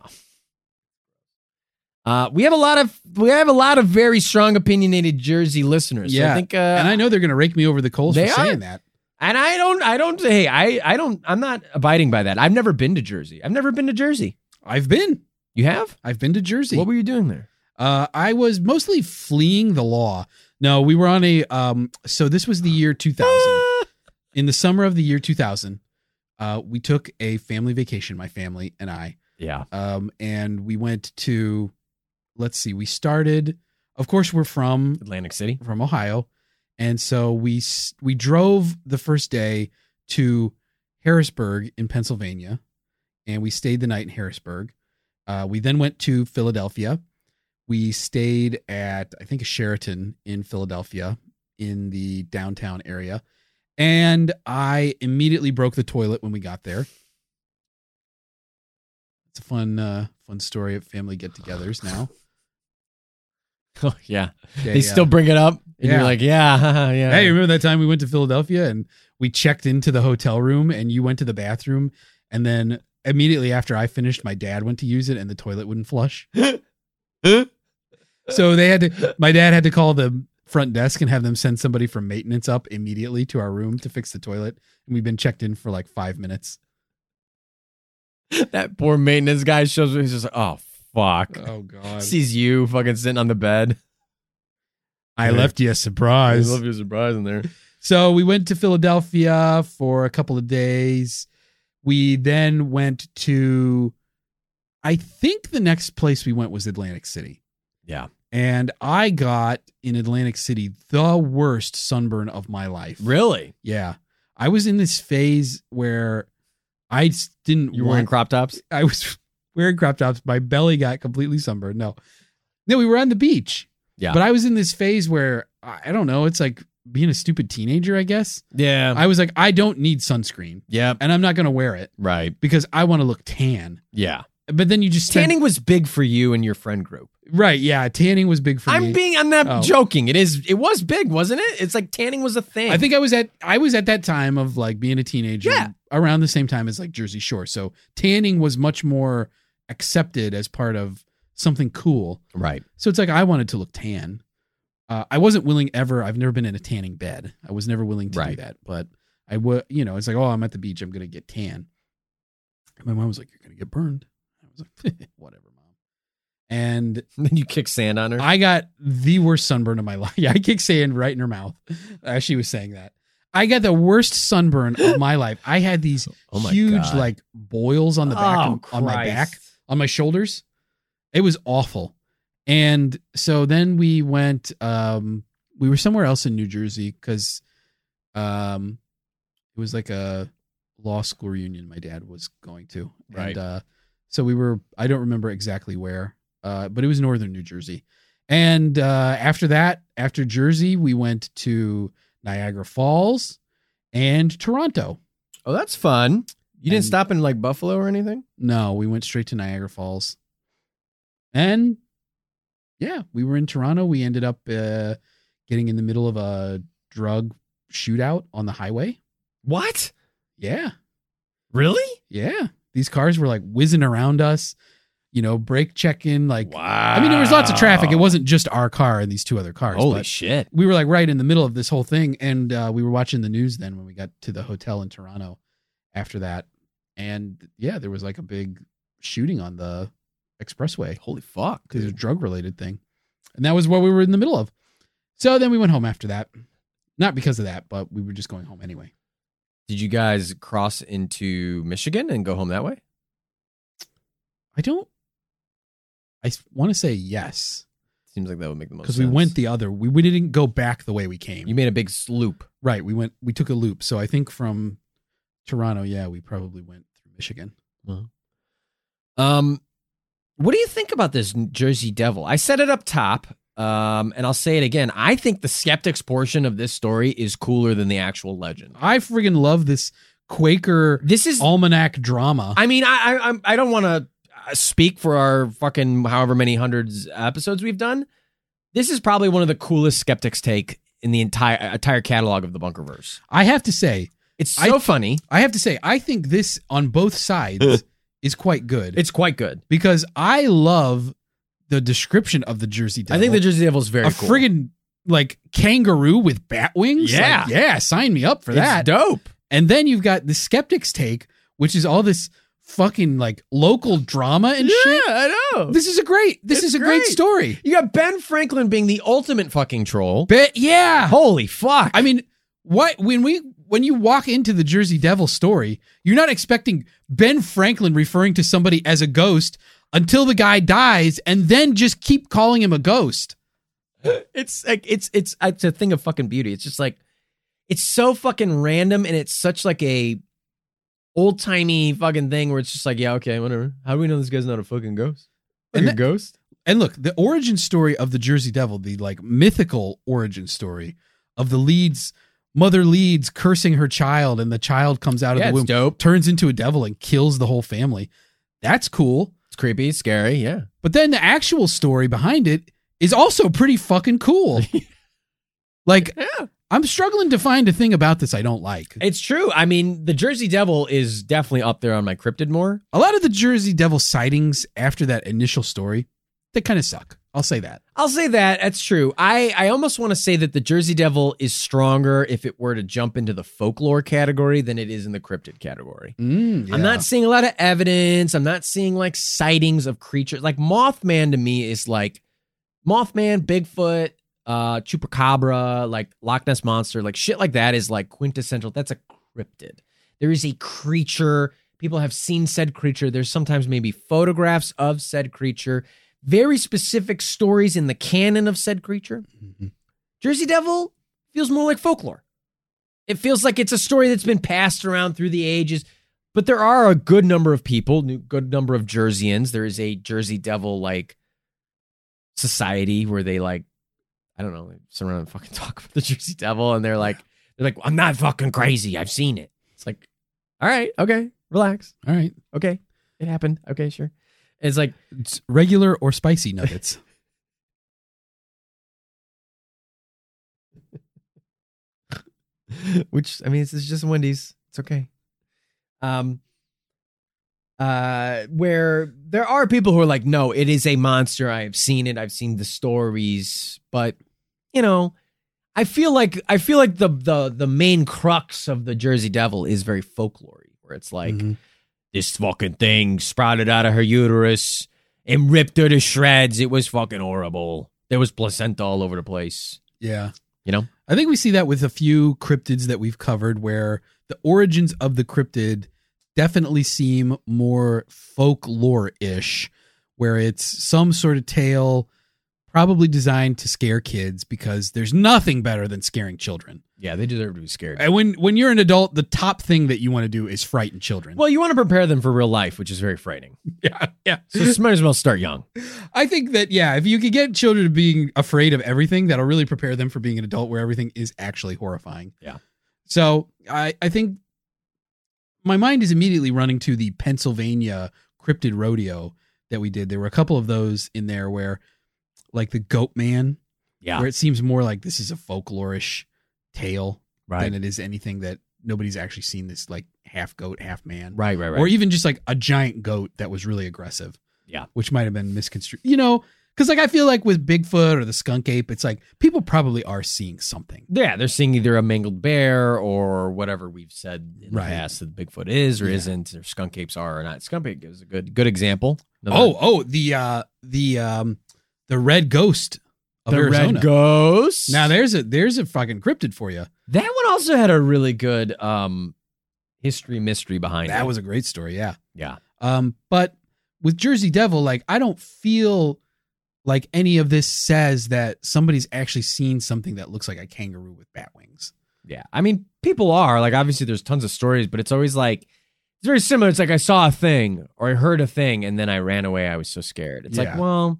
We have a lot of very strong opinionated Jersey listeners. Yeah, so I think, and I know they're going to rake me over the coals for saying that. And I'm not abiding by that. I've never been to Jersey. I've been. You have? I've been to Jersey. What were you doing there? I was mostly fleeing the law. No, we were on a, so this was the year 2000. In the summer of the year 2000, we took a family vacation, my family and I. Yeah. And we went to, let's see, we started, of course, we're from Atlantic City, from Ohio. And so we drove the first day to Harrisburg in Pennsylvania, and we stayed the night in Harrisburg. We then went to Philadelphia. We stayed at, I think, a Sheraton in Philadelphia in the downtown area. And I immediately broke the toilet when we got there. It's a fun story of family get-togethers now. Oh, yeah. They still bring it up. And you're like, yeah. Hey, remember that time we went to Philadelphia and we checked into the hotel room and you went to the bathroom, and then immediately after I finished, my dad went to use it and the toilet wouldn't flush. So my dad had to call the front desk and have them send somebody from maintenance up immediately to our room to fix the toilet. And we've been checked in for like 5 minutes. That poor maintenance guy shows up. He's just like, oh, fuck. Oh, God. Sees you fucking sitting on the bed. I left you a surprise. I love your surprise in there. So we went to Philadelphia for a couple of days. We then went to, I think the next place we went was Atlantic City. Yeah. And I got in Atlantic City the worst sunburn of my life. Really? Yeah. I was in this phase where I didn't. You were wearing crop tops? I was wearing crop tops. My belly got completely sunburned. No, we were on the beach. Yeah. But I was in this phase where, I don't know, it's like being a stupid teenager, I guess. Yeah. I was like, I don't need sunscreen. Yeah. And I'm not going to wear it. Right. Because I want to look tan. Yeah. But then you just tanning was big for you and your friend group. Right, yeah, tanning was big for me. I'm not joking. It was big, wasn't it? It's like tanning was a thing. I think I was at that time of like being a teenager around the same time as like Jersey Shore. So tanning was much more accepted as part of something cool. Right. So it's like I wanted to look tan. I wasn't willing ever. I've never been in a tanning bed. I was never willing to do that. But I would, it's like, oh, I'm at the beach. I'm going to get tan. And my mom was like, you're going to get burned. I was like, whatever, Mom. And then you kick sand on her. I got the worst sunburn of my life. Yeah, I kicked sand right in her mouth as she was saying that. I got the worst sunburn of my life. I had these huge like boils on the back, on my back, on my shoulders. It was awful. And so then we went, we were somewhere else in New Jersey because it was like a law school reunion my dad was going to. Right. And so we were, I don't remember exactly where, but it was northern New Jersey. And after that, after Jersey, we went to Niagara Falls and Toronto. Oh, that's fun. You didn't stop in like Buffalo or anything? No, we went straight to Niagara Falls. And yeah, we were in Toronto. We ended up getting in the middle of a drug shootout on the highway. What? Yeah. Really? Yeah. These cars were like whizzing around us, brake checking. Like, wow. I mean, there was lots of traffic. It wasn't just our car and these two other cars. Holy shit. We were like right in the middle of this whole thing. And we were watching the news then when we got to the hotel in Toronto after that. And yeah, there was like a big shooting on the expressway. Holy fuck. Because it's a drug related thing. And that was what we were in the middle of. So then we went home after that. Not because of that, but we were just going home anyway. Did you guys cross into Michigan and go home that way? I want to say yes. Seems like that would make the most sense. Because we went the other, we didn't go back the way we came. You made a big loop. Right. We took a loop. So I think from Toronto, yeah, we probably went through Michigan. What do you think about this Jersey Devil? I said it up top, and I'll say it again. I think the skeptics portion of this story is cooler than the actual legend. I friggin' love this Quaker almanac drama. I mean, I don't want to speak for our fucking however many hundreds episodes we've done. This is probably one of the coolest skeptics take in the entire catalog of the Bunkerverse. I have to say, it's so funny. I have to say, I think this on both sides is quite good. It's quite good. Because I love the description of the Jersey Devil. I think the Jersey Devil is very cool. A friggin' like kangaroo with bat wings? Yeah. Like, yeah, sign me up for that. It's dope. And then you've got the skeptic's take, which is all this fucking like local drama and shit. Yeah, I know. This is a great story. You got Ben Franklin being the ultimate fucking troll. Yeah. Holy fuck. I mean, when you walk into the Jersey Devil story, you're not expecting Ben Franklin referring to somebody as a ghost until the guy dies and then just keep calling him a ghost. It's like it's a thing of fucking beauty. It's just like it's so fucking random and it's such like a old-timey fucking thing where it's just like, yeah, okay, whatever. How do we know this guy's not a fucking ghost? Like a ghost? And look, the origin story of the Jersey Devil, the like mythical origin story of the mother Leeds cursing her child and the child comes out of the womb, dope. Turns into a devil and kills the whole family. That's cool. It's creepy, it's scary, yeah. But then the actual story behind it is also pretty fucking cool. Like, yeah. I'm struggling to find a thing about this I don't like. It's true. I mean, the Jersey Devil is definitely up there on my cryptid more. A lot of the Jersey Devil sightings after that initial story, they kind of suck. I'll say that. That's true. I almost want to say that the Jersey Devil is stronger if it were to jump into the folklore category than it is in the cryptid category. Yeah. I'm not seeing a lot of evidence. I'm not seeing like sightings of creatures. Like Mothman to me is like Mothman, Bigfoot, Chupacabra, like Loch Ness Monster, like shit like that is like quintessential. That's a cryptid. There is a creature. People have seen said creature. There's sometimes maybe photographs of said creature. Very specific stories in the canon of said creature. Mm-hmm. Jersey Devil feels more like folklore. It feels like it's a story that's been passed around through the ages. But there are a good number of people, good number of Jerseyans. There is a Jersey Devil like society where they like, I don't know, they sit around and fucking talk about the Jersey Devil, and they're like, I'm not fucking crazy. I've seen it. It's like, all right, okay, relax. All right, okay, it happened. Okay, sure. It's like it's regular or spicy nuggets. Which, I mean, it's just Wendy's. It's okay. Where there are people who are like, no, it is a monster. I have seen it. I've seen the stories, but you know, I feel like the main crux of the Jersey Devil is very folklore, where it's like this fucking thing sprouted out of her uterus and ripped her to shreds. It was fucking horrible. There was placenta all over the place. Yeah. You know? I think we see that with a few cryptids that we've covered where the origins of the cryptid definitely seem more folklore-ish, where it's some sort of tale probably designed to scare kids because there's nothing better than scaring children. Yeah, they deserve to be scared. And when you're an adult, the top thing that you want to do is frighten children. Well, you want to prepare them for real life, which is very frightening. Yeah. So might as well start young. I think that, yeah, if you could get children to being afraid of everything, that'll really prepare them for being an adult where everything is actually horrifying. Yeah. So I think my mind is immediately running to the Pennsylvania cryptid rodeo that we did. There were a couple of those in there where, like the Goat Man, where it seems more like this is a folklorish tale than it is anything that nobody's actually seen. This like half goat, half man, right, or even just like a giant goat that was really aggressive, which might have been misconstrued. Because like I feel like with Bigfoot or the skunk ape, it's like people probably are seeing something. Yeah, they're seeing either a mangled bear or whatever we've said in the past that Bigfoot is or isn't, or skunk apes are or not. Skunk ape is a good example. The red ghost of Arizona. Red ghost. Now there's a fucking cryptid for you. That one also had a really good history mystery behind it. That was a great story. Yeah. Yeah. But with Jersey Devil, like I don't feel like any of this says that somebody's actually seen something that looks like a kangaroo with bat wings. Yeah. I mean, people are like, obviously there's tons of stories, but it's always like, it's very similar. It's like I saw a thing or I heard a thing and then I ran away. I was so scared. It's like, well,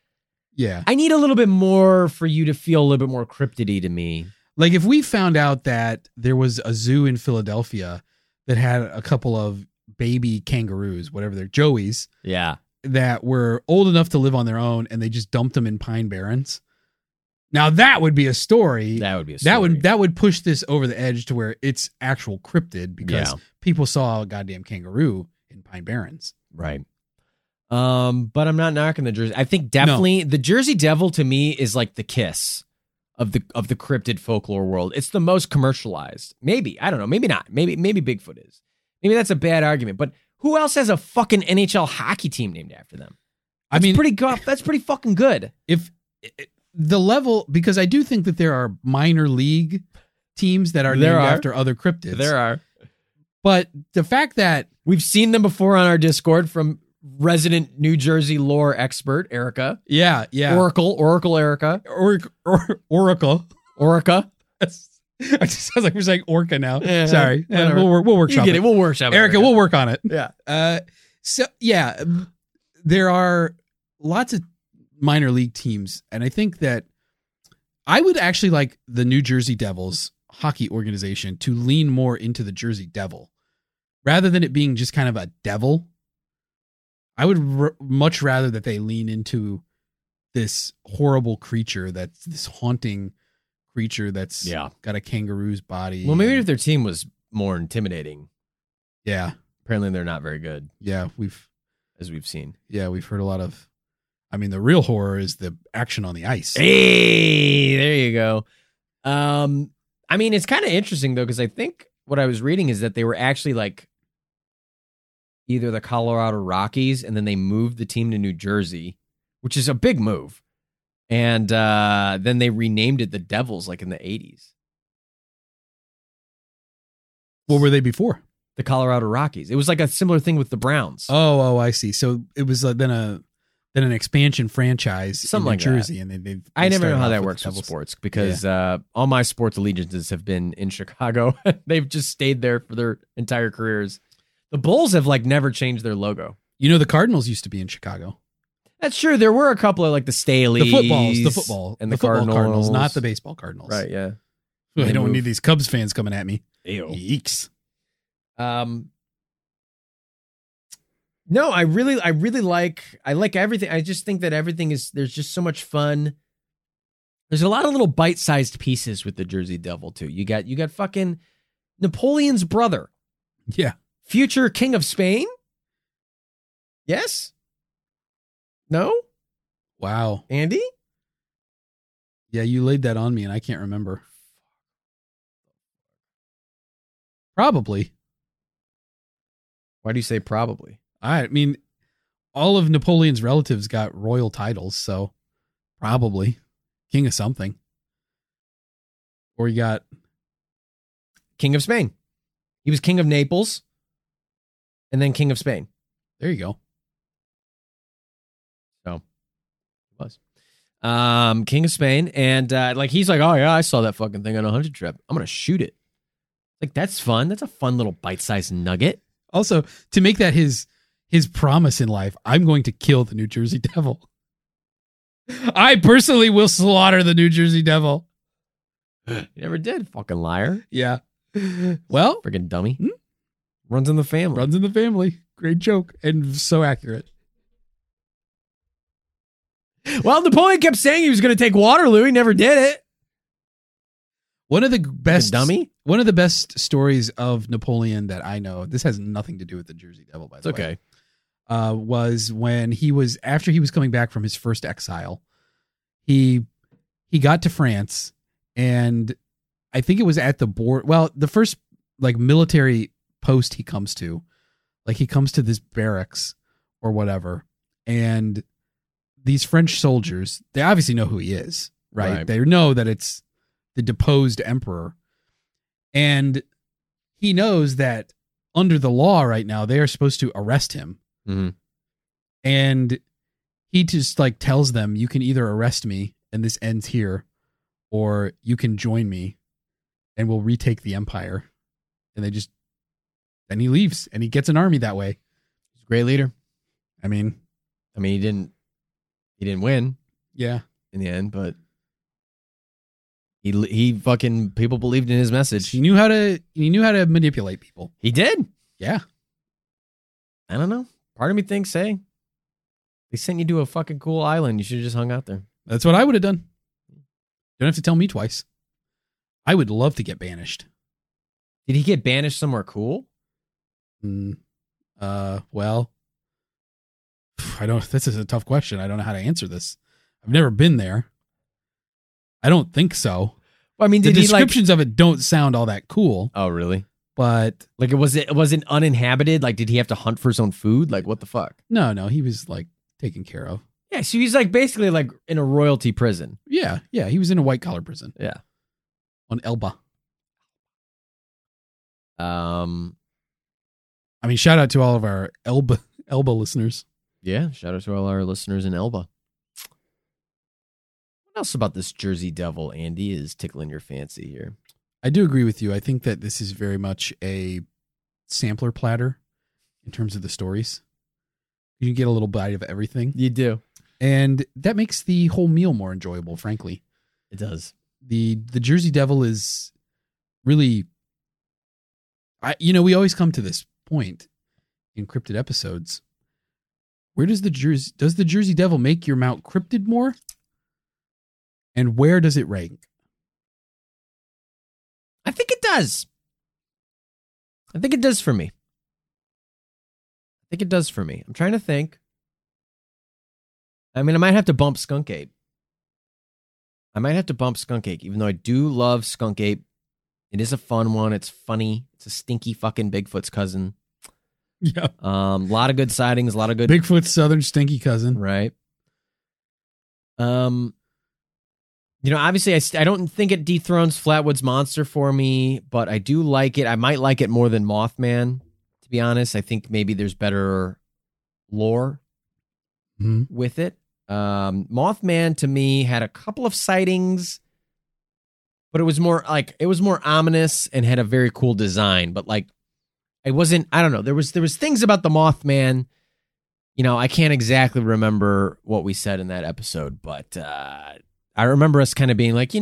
I need a little bit more for you to feel a little bit more cryptidy to me. Like if we found out that there was a zoo in Philadelphia that had a couple of baby kangaroos, whatever they're, joeys. Yeah. That were old enough to live on their own and they just dumped them in Pine Barrens. Now that would be a story. That would be a story. That would push this over the edge to where it's actual cryptid because people saw a goddamn kangaroo in Pine Barrens. Right. But I'm not knocking the Jersey. I think definitely the Jersey Devil to me is like the Kiss of the cryptid folklore world. It's the most commercialized. Maybe, I don't know. Maybe not. Maybe Bigfoot is. Maybe that's a bad argument, but who else has a fucking NHL hockey team named after them? That's pretty fucking good. If the level, because I do think that there are minor league teams that are named after other cryptids. There are. But the fact that we've seen them before on our Discord from resident New Jersey lore expert Erica. Yeah. Oracle Erica. Oracle. Orica. It sounds like we're saying orca now. Yeah, sorry. We'll workshop it. We'll workshop it. Erica, we'll work on it. Yeah. There are lots of minor league teams. And I think that I would actually like the New Jersey Devils hockey organization to lean more into the Jersey Devil rather than it being just kind of a devil. I would much rather that they lean into this horrible creature, that's this haunting creature that's got a kangaroo's body. Well, maybe if their team was more intimidating. Yeah. Apparently they're not very good. Yeah, we've seen. Yeah, we've heard a lot of, I mean, the real horror is the action on the ice. Hey, there you go. I mean, it's kind of interesting though, because I think what I was reading is that they were actually like either the Colorado Rockies and then they moved the team to New Jersey, which is a big move. And then they renamed it the Devils like in the 80s. What were they before? The Colorado Rockies. It was like a similar thing with the Browns. Oh, I see. So it was then an expansion franchise something in New like Jersey. That. And they I never know how that works with sports because all my sports allegiances have been in Chicago. They've just stayed there for their entire careers. The Bulls have like never changed their logo. You know, the Cardinals used to be in Chicago. That's true. There were a couple of like the Staleys. The football, and the Cardinals, not the baseball Cardinals. Right, yeah. I don't need these Cubs fans coming at me. Ew. Yeeks. No, I like everything. I just think that there's just so much fun. There's a lot of little bite-sized pieces with the Jersey Devil too. You got fucking Napoleon's brother. Yeah. Future King of Spain? Yes? No? Wow. Andy? Yeah, you laid that on me and I can't remember. Probably. Why do you say probably? I mean, all of Napoleon's relatives got royal titles, so probably king of something. Or you got King of Spain. He was King of Naples and then King of Spain. There you go. So it was King of Spain, and he's like, oh yeah, I saw that fucking thing on a hunting trip. I'm gonna shoot it. Like that's fun. That's a fun little bite-sized nugget. Also, to make that his promise in life, I'm going to kill the New Jersey Devil. I personally will slaughter the New Jersey Devil. You never did, fucking liar. Yeah. Well, freaking dummy. Runs in the family. Runs in the family. Great joke and so accurate. Well, Napoleon kept saying he was going to take Waterloo. He never did it. One of the best dummy. One of the best stories of Napoleon that I know. This has nothing to do with the Jersey Devil, by the way. Okay. Was when after he was coming back from his first exile, he got to France, and I think it was at the border. Well, the first like military post he comes to, like he comes to this barracks or whatever, and these French soldiers, they obviously know who he is, right? They know that it's the deposed emperor, and he knows that under the law right now they are supposed to arrest him. Mm-hmm. And he just like tells them, you can either arrest me and this ends here, or you can join me and we'll retake the empire. And then he leaves and he gets an army that way. He's a great leader. I mean, he didn't win. Yeah. In the end, but he fucking, people believed in his message. He knew how to manipulate people. He did. Yeah. I don't know. Part of me thinks, hey, they sent you to a fucking cool island. You should have just hung out there. That's what I would have done. Don't have to tell me twice. I would love to get banished. Did he get banished somewhere cool? Well, this is a tough question. I don't know how to answer this. I've never been there. I don't think so. Well, I mean, the descriptions of it don't sound all that cool. Oh, really? But like, it wasn't uninhabited. Like, did he have to hunt for his own food? Like, what the fuck? No, he was like taken care of. Yeah, so he's like basically like in a royalty prison. Yeah, he was in a white collar prison. Yeah, on Elba. I mean, shout out to all of our Elba listeners. Yeah, shout out to all our listeners in Elba. What else about this Jersey Devil, Andy, is tickling your fancy here? I do agree with you. I think that this is very much a sampler platter in terms of the stories. You can get a little bite of everything. You do. And that makes the whole meal more enjoyable, frankly. It does. The Jersey Devil is really... we always come to this point in cryptid episodes. Where does the Jersey Devil make your Mount Cryptid more? And where does it rank? I think it does. I think it does for me. I'm trying to think. I mean, I might have to bump Skunk Ape. Even though I do love Skunk Ape. It is a fun one. It's funny. It's a stinky fucking Bigfoot's cousin. Yeah. A lot of good sightings, a lot of good... Bigfoot's southern stinky cousin. Right. Obviously, I don't think it dethrones Flatwoods Monster for me, but I do like it. I might like it more than Mothman, to be honest. I think maybe there's better lore with it. Mothman, to me, had a couple of sightings, but it was more ominous and had a very cool design. But like, I don't know. There was things about the Mothman. I can't exactly remember what we said in that episode, but I remember us kind of being like,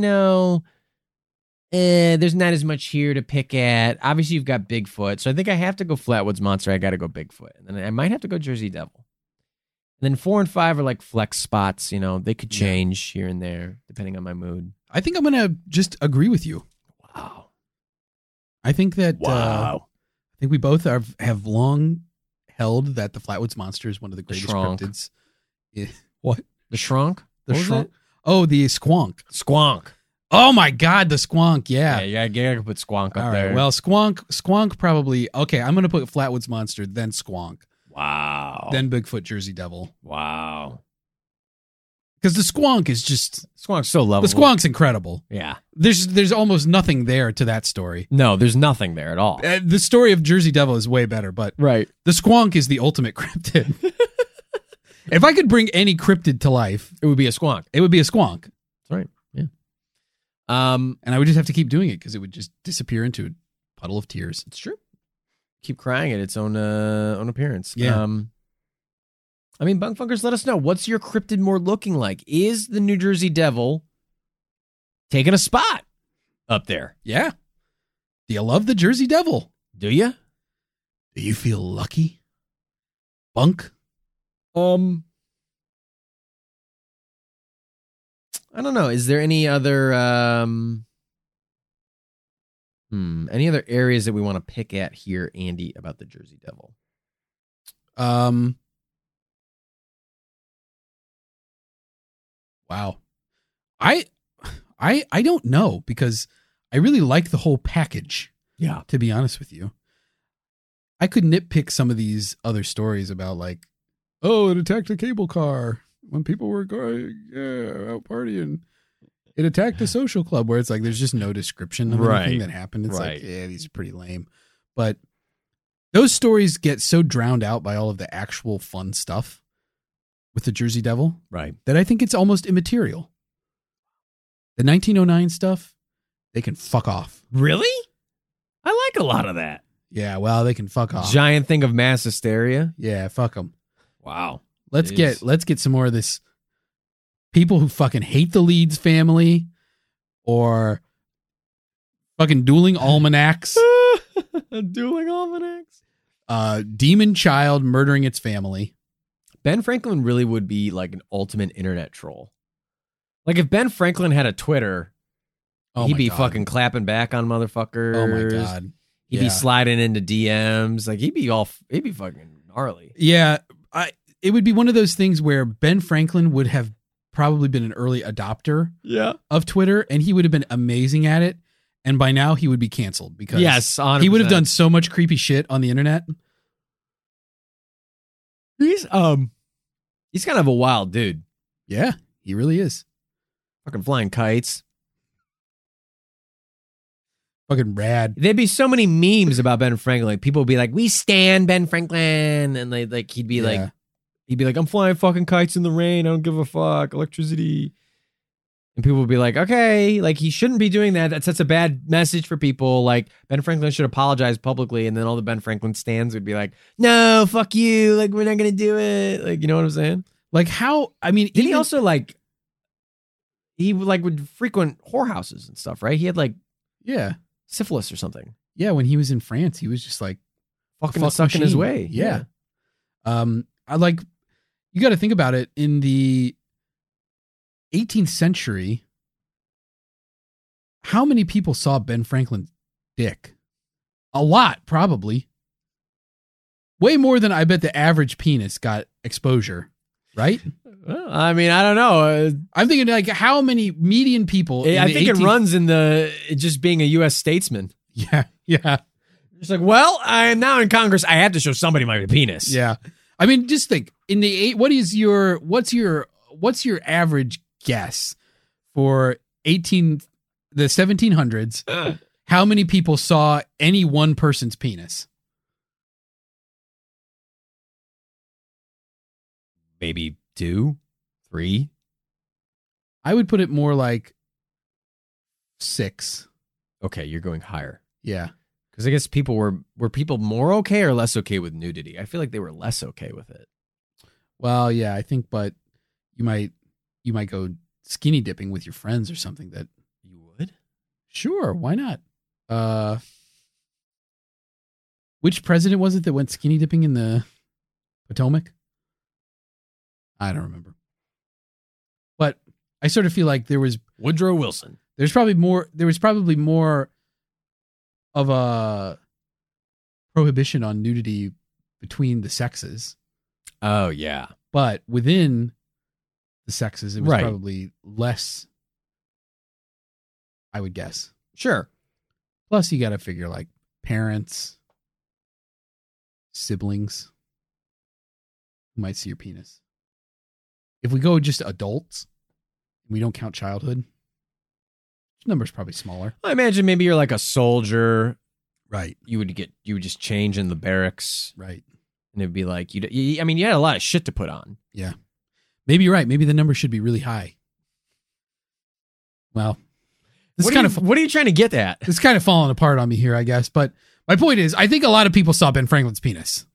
there's not as much here to pick at. Obviously, you've got Bigfoot, so I think I have to go Flatwoods Monster. I got to go Bigfoot, and then I might have to go Jersey Devil. And then 4 and 5 are like flex spots. They could change here and there depending on my mood. I think I'm gonna just agree with you. Wow. I think that. Wow. I think we both have long held that the Flatwoods Monster is one of the greatest cryptids. What? The Shrunk? The Shrunk? Oh, the Squonk. Squonk. Oh my God, the Squonk. Yeah. Yeah, you gotta put Squonk up there. Well, Squonk probably. Okay, I'm gonna put Flatwoods Monster, then Squonk. Wow. Then Bigfoot Jersey Devil. Wow. Because the Squonk is just... Squonk's so lovable. The Squonk's incredible. Yeah. There's almost nothing there to that story. No, there's nothing there at all. The story of Jersey Devil is way better, but right. The Squonk is the ultimate cryptid. If I could bring any cryptid to life... It would be a Squonk. It would be a Squonk. That's right. Yeah. And I would just have to keep doing it because it would just disappear into a puddle of tears. It's true. Keep crying at its own appearance. Yeah. Bunk Funkers, let us know. What's your cryptid more looking like? Is the New Jersey Devil taking a spot up there? Yeah. Do you love the Jersey Devil? Do you? Do you feel lucky? Bunk? I don't know. Is there any other any other areas that we want to pick at here, Andy, about the Jersey Devil? Wow. I don't know, because I really like the whole package. Yeah. To be honest with you. I could nitpick some of these other stories about, like, oh, it attacked a cable car when people were going out partying. It attacked a social club, where it's like there's just no description of anything that happened. It's like, yeah, these are pretty lame. But those stories get so drowned out by all of the actual fun stuff with the Jersey Devil, right, that I think it's almost immaterial. The 1909 stuff, they can fuck off. Really? I like a lot of that. Yeah, well, they can fuck off. Giant thing of mass hysteria. Yeah, fuck them. Wow. Let's get some more of this. People who fucking hate the Leeds family, or fucking dueling almanacs. Dueling almanacs. Demon child murdering its family. Ben Franklin really would be like an ultimate internet troll. Like if Ben Franklin had a Twitter, he'd be fucking clapping back on motherfuckers. Oh my God. He'd be sliding into DMs. Like he'd be fucking gnarly. Yeah. It would be one of those things where Ben Franklin would have probably been an early adopter of Twitter, and he would have been amazing at it. And by now he would be canceled, because 100%. He would have done so much creepy shit on the internet. He's kind of a wild dude. Yeah, he really is. Fucking flying kites. Fucking rad. There'd be so many memes about Ben Franklin. Like people would be like, "We stan Ben Franklin," and he'd be like, "I'm flying fucking kites in the rain. I don't give a fuck. Electricity." And people would be like, "Okay, like he shouldn't be doing that. That's such a bad message for people. Like Ben Franklin should apologize publicly." And then all the Ben Franklin stans would be like, "No, fuck you. Like we're not gonna do it." Like, you know what I'm saying? Like how? I mean, did he also like? He would frequent whorehouses and stuff, right? He had syphilis or something. Yeah, when he was in France, he was just like fucking sucking his way. Yeah. I like, you got to think about it. In the 18th century, how many people saw Ben Franklin's dick? A lot, probably. Way more than I bet the average penis got exposure, right? Well, I mean, I don't know. I'm thinking like how many median people. I think it runs in the just being a U.S. statesman. Yeah. It's like, well, I am now in Congress. I have to show somebody my penis. Yeah. I mean, just think in the what's your average guess for the 1700s? How many people saw any one person's penis? Maybe 2, 3. I would put it more like 6. Okay, you're going higher. Yeah. Because I guess people were people more okay or less okay with nudity? I feel like they were less okay with it. Well, yeah, I think, but you might go skinny dipping with your friends or something. That you would? Sure, why not? Which president was it that went skinny dipping in the Potomac? I don't remember. But I sort of feel like there was Woodrow Wilson. There was probably more of a prohibition on nudity between the sexes. Oh, yeah. But within the sexes, it was probably less, I would guess. Sure. Plus, you got to figure like parents, siblings who might see your penis. If we go just adults, we don't count childhood, the number's probably smaller. I imagine maybe you're like a soldier. Right. You would just change in the barracks. Right. And it'd be like, you had a lot of shit to put on. Yeah. Maybe you're right. Maybe the number should be really high. Well, what are you trying to get at? It's kind of falling apart on me here, I guess. But my point is, I think a lot of people saw Ben Franklin's penis.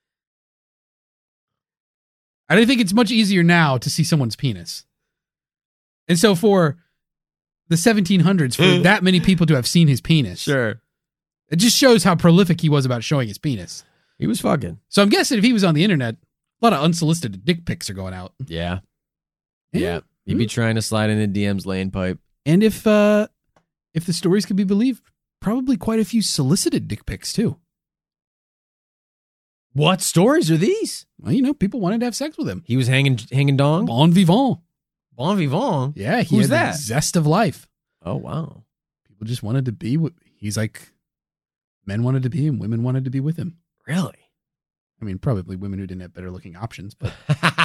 And I think it's much easier now to see someone's penis. And so for the 1700s, for that many people to have seen his penis. Sure. It just shows how prolific he was about showing his penis. He was fucking. So I'm guessing if he was on the internet, a lot of unsolicited dick pics are going out. Yeah. Yeah. He'd be trying to slide into DM's laying pipe. And if the stories could be believed, probably quite a few solicited dick pics too. What stories are these? Well, people wanted to have sex with him. He was hanging dong? Bon vivant. Bon vivant? Yeah, he Who's had that? the zest of life. Oh, wow. People just wanted to be with, he's like, men wanted to be him, women wanted to be with him. Really? I mean, probably women who didn't have better looking options, but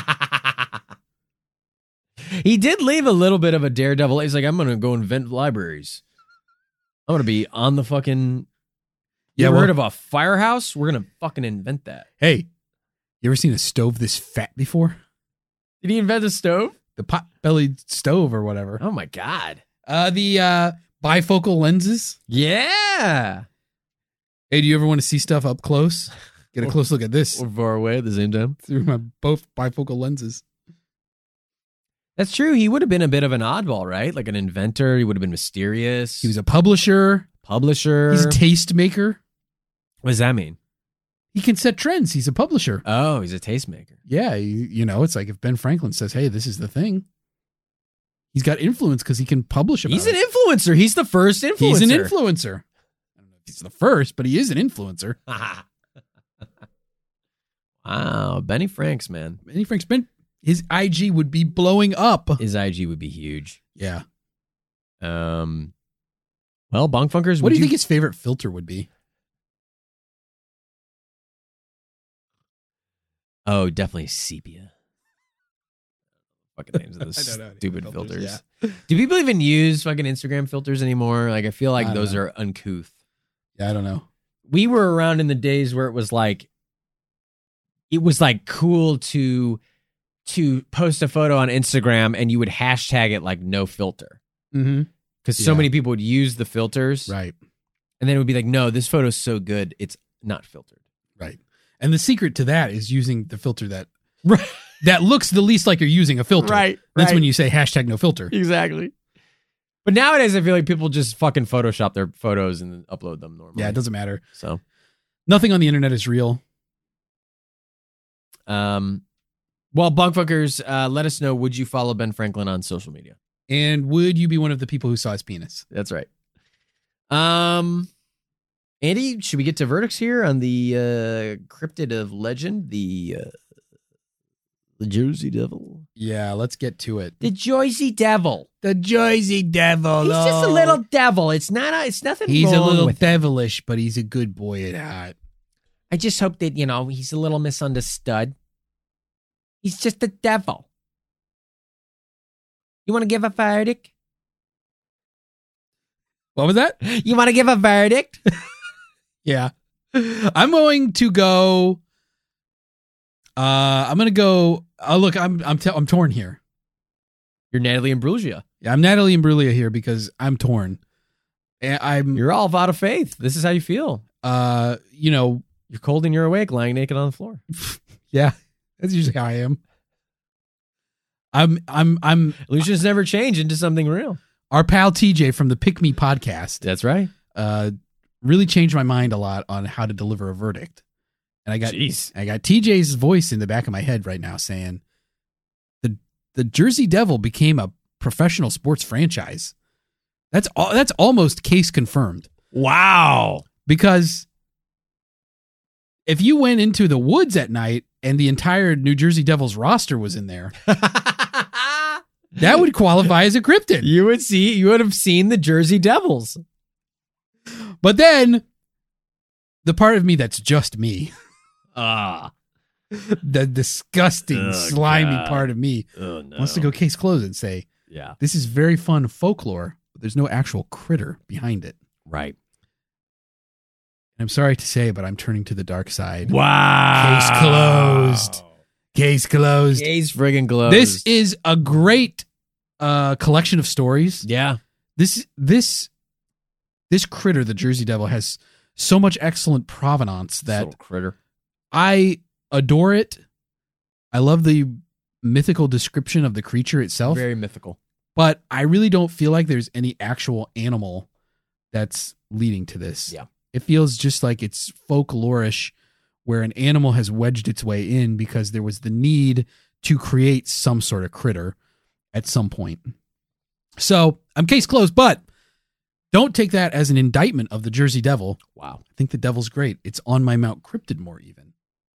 he did leave a little bit of a daredevil. He's like, I'm going to go invent libraries. I'm going to be on the fucking... You ever heard of a firehouse? We're going to fucking invent that. Hey, you ever seen a stove this fat before? Did he invent a stove? The pot-bellied stove or whatever. Oh, my God. The bifocal lenses. Yeah. Hey, do you ever want to see stuff up close? Get a close look at this. Or far away at the same time. Through my both bifocal lenses. That's true. He would have been a bit of an oddball, right? Like an inventor. He would have been mysterious. He was a publisher. He's a tastemaker. What does that mean? He can set trends. He's a publisher. Oh, he's a tastemaker. Yeah, it's like if Ben Franklin says, hey, this is the thing. He's got influence because he can publish about it. He's an influencer. He's the first influencer. He's an influencer. I don't know if he's the first, but he is an influencer. Wow, Benny Franks, man. Benny Franks, his IG would be blowing up. His IG would be huge. Yeah. Well, Bonkfunkers, what do you think his favorite filter would be? Oh, definitely sepia. Fucking names of those stupid filters. Yeah. Do people even use fucking Instagram filters anymore? Like, I feel like those are uncouth. Yeah, I don't know. We were around in the days where it was like cool to post a photo on Instagram and you would hashtag it like no filter. Mm-hmm. Because so many people would use the filters. Right. And then it would be like, no, this photo's so good, it's not filtered. Right. And the secret to that is using the filter that that looks the least like you're using a filter. Right. That's when you say hashtag no filter. Exactly. But nowadays, I feel like people just fucking Photoshop their photos and then upload them normally. Yeah, it doesn't matter. So nothing on the internet is real. Well, Bonkfuckers, let us know, would you follow Ben Franklin on social media? And would you be one of the people who saw his penis? That's right. Andy, should we get to verdicts here on the cryptid of legend, the Jersey Devil? Yeah, let's get to it. The Jersey Devil. The Jersey Devil. He's just a little devil. It's nothing He's wrong a little with devilish, but he's a good boy at heart. I just hope that, he's a little misunderstood. He's just a devil. You want to give a verdict? What was that? You want to give a verdict? Yeah. I'm going to go. I'm going to go. Look, I'm torn here. You're Natalie Imbruglia. Yeah, I'm Natalie Imbruglia here because I'm torn. You're all out of faith. This is how you feel. You're cold and you're awake, lying naked on the floor. Yeah, that's usually how I am. I'm illusions never change into something real. Our pal TJ from the Pick Me podcast. That's right. Really changed my mind a lot on how to deliver a verdict. And I got TJ's voice in the back of my head right now saying the Jersey Devil became a professional sports franchise. That's almost case confirmed. Wow. Because if you went into the woods at night and the entire New Jersey Devils roster was in there, that would qualify as a cryptid. You would have seen the Jersey Devils. But then the part of me that's just me, the disgusting, slimy part of me wants to go case closed and say, yeah, this is very fun folklore, but there's no actual critter behind it. Right. And I'm sorry to say, but I'm turning to the dark side. Wow. Case closed. Case closed. Case friggin' closed. This is a great collection of stories. Yeah. This critter, the Jersey Devil, has so much excellent provenance that critter. I adore it. I love the mythical description of the creature itself. Very mythical. But I really don't feel like there's any actual animal that's leading to this. Yeah. It feels just like it's folklorish where an animal has wedged its way in because there was the need to create some sort of critter at some point. So I'm case closed, but don't take that as an indictment of the Jersey Devil. Wow. I think the Devil's great. It's on my Mount Cryptidmore even.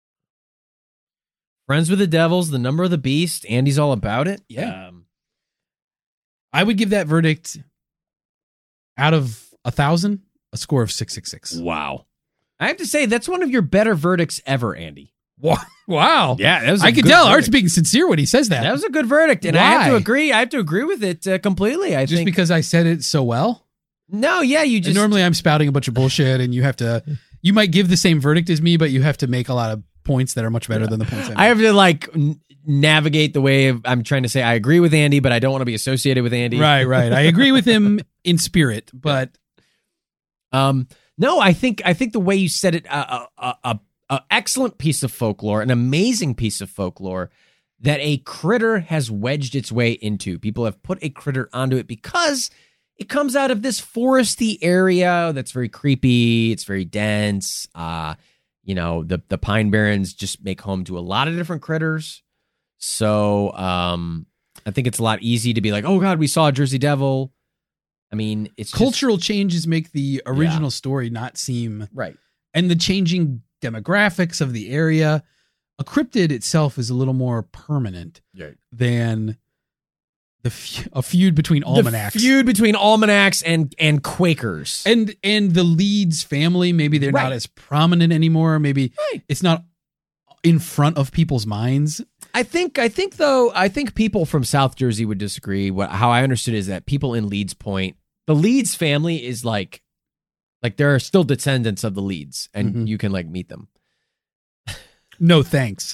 Friends with the Devils, The Number of the Beast. Andy's all about it. Yeah. I would give that verdict out of 1,000, a score of 666. Wow. I have to say, that's one of your better verdicts ever, Andy. Wow. Yeah, that was I can tell Art's being sincere when he says that. That was a good verdict, and Why? I have to agree. I have to agree with it completely. I Just think because I said it so well? No, yeah, you just And normally I'm spouting a bunch of bullshit, and you might give the same verdict as me, but you have to make a lot of points that are much better than the points I make. I have to navigate the way I'm trying to say I agree with Andy, but I don't want to be associated with Andy. Right. I agree with him in spirit, but no, I think the way you said it, a excellent piece of folklore, an amazing piece of folklore that a critter has wedged its way into. People have put a critter onto it because it comes out of this foresty area that's very creepy. It's very dense. The Pine Barrens just make home to a lot of different critters. So I think it's a lot easy to be like, oh God, we saw a Jersey Devil. I mean, it's cultural changes make the original story not seem right. And the changing demographics of the area. A cryptid itself is a little more permanent than a feud between almanacs. The feud between almanacs and Quakers. And the Leeds family, maybe they're not as prominent anymore. Maybe it's not in front of people's minds. I think people from South Jersey would disagree. How I understood is that people in Leeds Point, the Leeds family is like there are still descendants of the Leeds, and you can meet them. No thanks.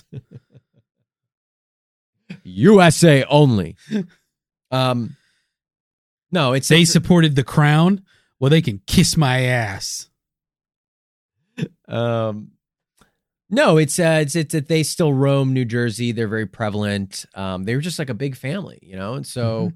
USA only. No, they supported the crown. Well, they can kiss my ass. No, it's that they still roam New Jersey. They're very prevalent. They were just like a big family, and so,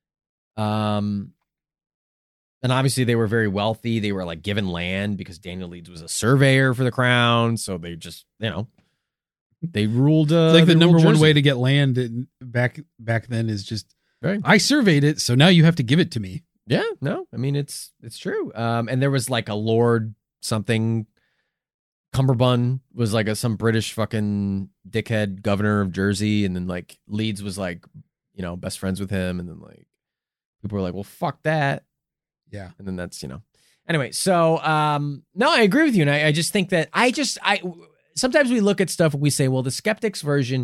and obviously they were very wealthy. They were given land because Daniel Leeds was a surveyor for the crown. So they just, they ruled. The number one way to get land back then is just, I surveyed it, so now you have to give it to me. Yeah, no, I mean it's true. And there was a Lord something. Cumberbund was some British fucking dickhead governor of Jersey, and then Leeds was best friends with him, and then people were well, fuck that. Yeah. And then that's anyway. So no, I agree with you, and I just think that I sometimes we look at stuff and we say, well, the skeptics version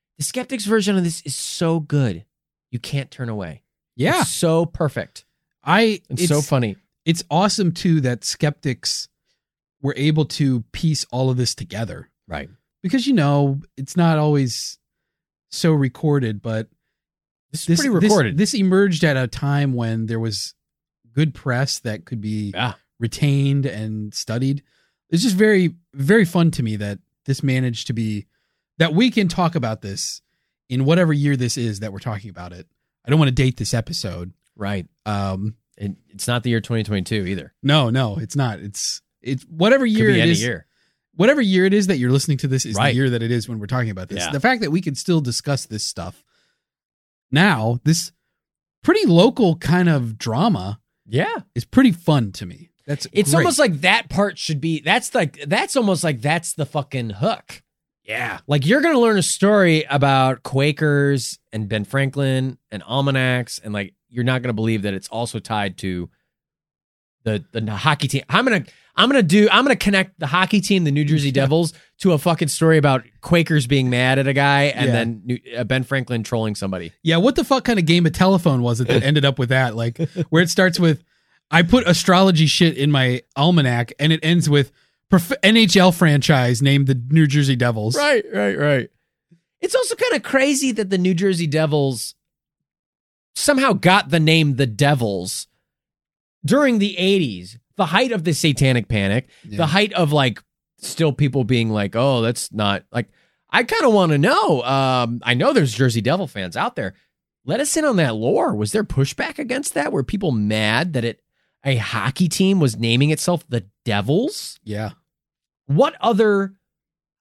of this is so good you can't turn away. Yeah, it's so perfect. It's so funny. It's awesome too that skeptics were able to piece all of this together. Right. Because, it's not always so recorded, but this is pretty recorded. This emerged at a time when there was good press that could be retained and studied. It's just very, very fun to me that this managed to be, that we can talk about this in whatever year this is that we're talking about it. I don't want to date this episode. Right. It's not the year 2022 either. No, it's not. It's whatever year it is. Whatever year it is that you're listening to this is the year that it is when we're talking about this. Yeah. The fact that we can still discuss this stuff now, this pretty local kind of drama, is pretty fun to me. It's almost like that part should be. That's almost like that's the fucking hook. Yeah, you're gonna learn a story about Quakers and Ben Franklin and almanacs, and you're not gonna believe that it's also tied to the hockey team. I'm gonna connect the hockey team, the New Jersey Devils, to a fucking story about Quakers being mad at a guy and then Ben Franklin trolling somebody. Yeah, what the fuck kind of game of telephone was it that ended up with that? Where it starts with, I put astrology shit in my almanac, and it ends with NHL franchise named the New Jersey Devils. Right. It's also kind of crazy that the New Jersey Devils somehow got the name the Devils during the 80s, the height of the satanic panic, the height of still people being oh, that's not I kind of want to know. I know there's Jersey Devil fans out there. Let us in on that lore. Was there pushback against that? Were people mad that a hockey team was naming itself the Devils? Yeah. What other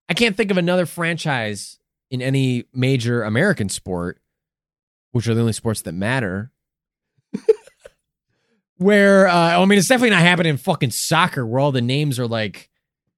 I can't think of another franchise in any major American sport, which are the only sports that matter, where, I mean, it's definitely not happening in fucking soccer where all the names are like,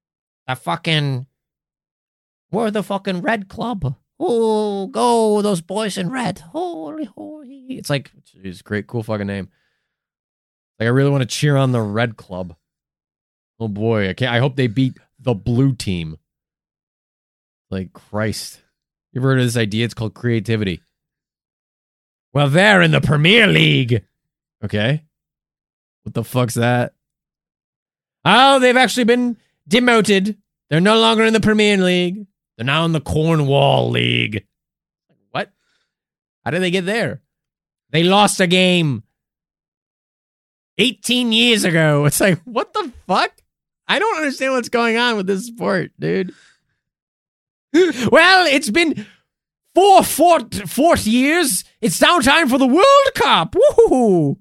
we're the fucking red club. Oh, go those boys in red. Holy. It's like, it's a great, cool fucking name. Like, I really want to cheer on the red club. Oh boy, I hope they beat the blue team. Like, Christ. You ever heard of this idea? It's called creativity. Well, they're in the Premier League. Okay. What the fuck's that? Oh, they've actually been demoted. They're no longer in the Premier League. They're now in the Cornwall League. What? How did they get there? They lost a game 18 years ago. It's like, what the fuck? I don't understand what's going on with this sport, dude. Well, it's been 4 years. It's now time for the World Cup. Woohoo!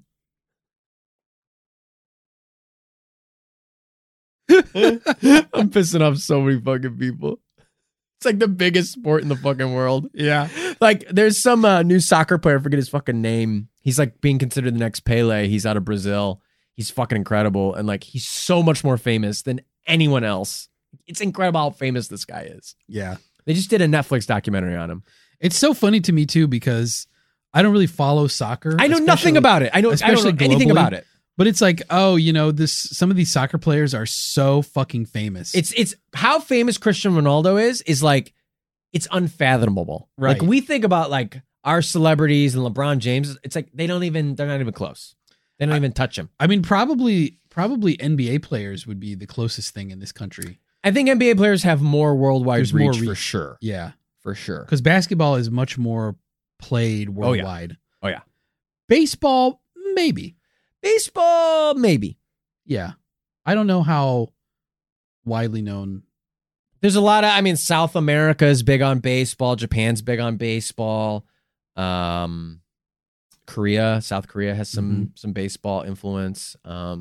I'm pissing off so many fucking people. It's like the biggest sport in the fucking world. Yeah. Like, there's some new soccer player, I forget his fucking name. He's like being considered the next Pele. He's out of Brazil. He's fucking incredible. And like, he's so much more famous than anyone else. It's incredible how famous this guy is. Yeah. They just did a Netflix documentary on him. It's so funny to me too, because I don't really follow soccer. I know nothing about it. I don't know anything about it. But it's like, oh, some of these soccer players are so fucking famous. It's how famous Cristiano Ronaldo is like, it's unfathomable. Right. Like, we think about like our celebrities and LeBron James. It's like they're not even close. They don't even touch him. I mean, probably NBA players would be the closest thing in this country. I think NBA players have more worldwide reach for sure. Yeah. For sure. Because basketball is much more played worldwide. Oh, yeah. Baseball, maybe. Baseball, maybe. Yeah. I don't know how widely known. There's a lot of, South America is big on baseball. Japan's big on baseball. South Korea has some baseball influence.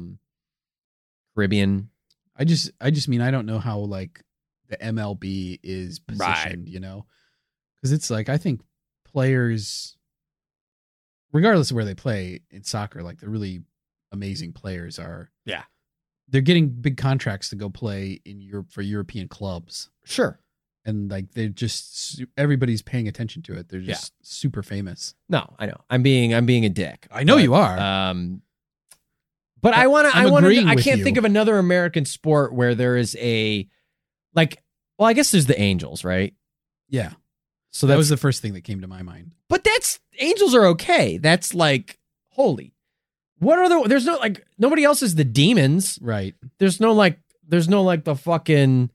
Caribbean. I just mean, I don't know how like the MLB is positioned, because it's like, I think players, regardless of where they play in soccer, like the really amazing players are, they're getting big contracts to go play in Europe for European clubs. Sure. And like, they're just, everybody's paying attention to it. They're just super famous. No, I know. I'm being a dick. I know you are. But I can't you. think of another American sport where there is I guess there's the Angels, right? Yeah. So that was the first thing that came to my mind. But Angels are okay. That's like, holy. What are there's no, like, nobody else is the Demons. Right. There's no the fucking,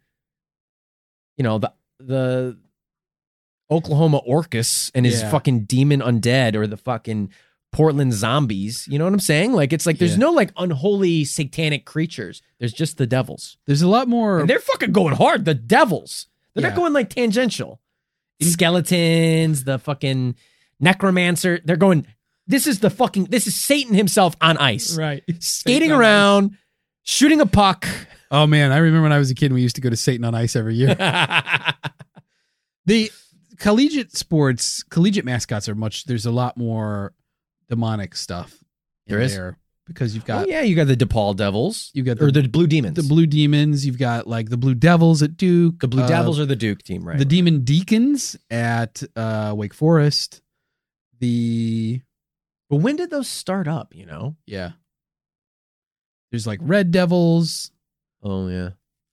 the Oklahoma Orcus and his fucking demon undead, or the fucking Portland Zombies. You know what I'm saying? Like, it's like, there's no like unholy satanic creatures. There's just the devils. There's a lot more. And they're fucking going hard. The devils. They're not going like tangential. Skeletons, the fucking necromancer. They're going, this is Satan himself on ice. Right. Skating around, shooting a puck. Oh man, I remember when I was a kid, we used to go to Satan on Ice every year. The collegiate mascots there's a lot more demonic stuff there. Because you've got... Oh, yeah, you got the DePaul Devils. You got the Blue Demons. The Blue Demons. You've got, like, the Blue Devils at Duke. The Blue Devils are the Duke team, right? The Demon Deacons at Wake Forest. But when did those start up, Yeah. There's, like, Red Devils. Oh, yeah.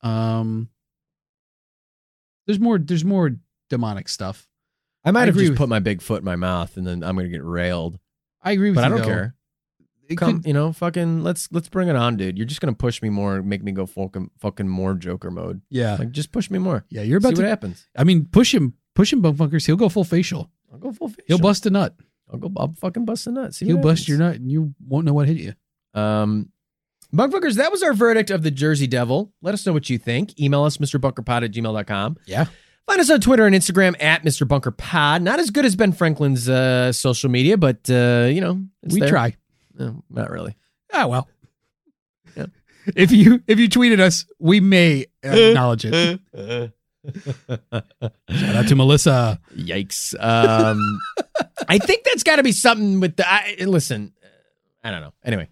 There's more demonic stuff. I might have just put my big foot in my mouth, and then I'm going to get railed. I agree with you, but I don't care. Fucking let's bring it on, dude. You're just gonna push me more, make me go fucking more Joker mode. Yeah, like just push me more. Yeah, you're about see what happens. I mean, push him, Bump Funkers. He'll go full facial. I'll go full facial. He'll bust a nut. I'll fucking bust a nut. He'll bust your nut, and you won't know what hit you. Bump Funkers, that was our verdict of the Jersey Devil. Let us know what you think. Email us, MrBunkerPod@gmail.com. Yeah. Find us on Twitter and Instagram at MrBunkerPod. Not as good as Ben Franklin's social media, but we try. No, not really. Ah, well. Yeah. If you tweeted us, we may acknowledge it. Shout out to Melissa. Yikes. I think that's got to be something with the. Listen, I don't know. Anyway,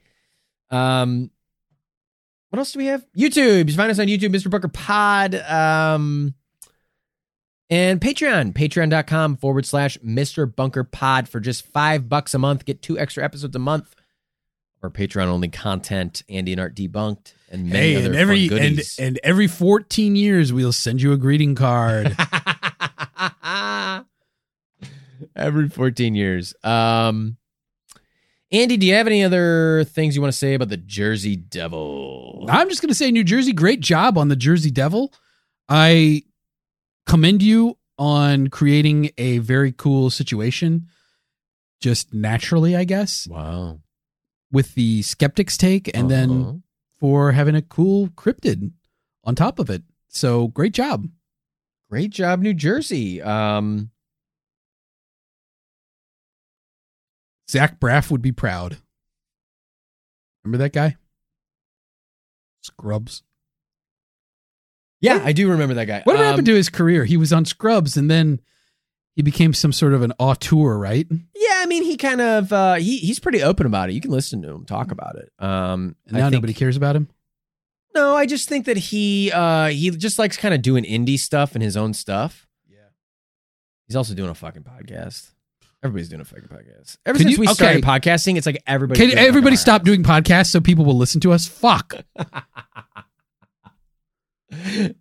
what else do we have? YouTube. You find us on YouTube, Mr. Bunker Pod, and Patreon. Patreon.com/Mr. Bunker Pod for just $5 a month. Get 2 extra episodes a month. Or Patreon only content, Andy and Art Debunked, and many other fun goodies. And every 14 years we'll send you a greeting card. Every 14 years. Andy, do you have any other things you want to say about the Jersey Devil? I'm just going to say, New Jersey, great job on the Jersey Devil. I commend you on creating a very cool situation, just naturally, I guess. Wow. With the skeptics take, and then for having a cool cryptid on top of it. So great job. Great job, New Jersey. Zach Braff would be proud. Remember that guy? Scrubs. Yeah, I do remember that guy. Whatever happened to his career? He was on Scrubs, and then he became some sort of an auteur, right? Yeah, I mean, he kind of he's pretty open about it. You can listen to him talk about it. And now nobody cares about him. No, I just think that he just likes kind of doing indie stuff and his own stuff. Yeah, he's also doing a fucking podcast. Everybody's doing a fucking podcast. Ever since we started podcasting, it's like everybody. Can everybody stop doing podcasts so people will listen to us? Fuck. He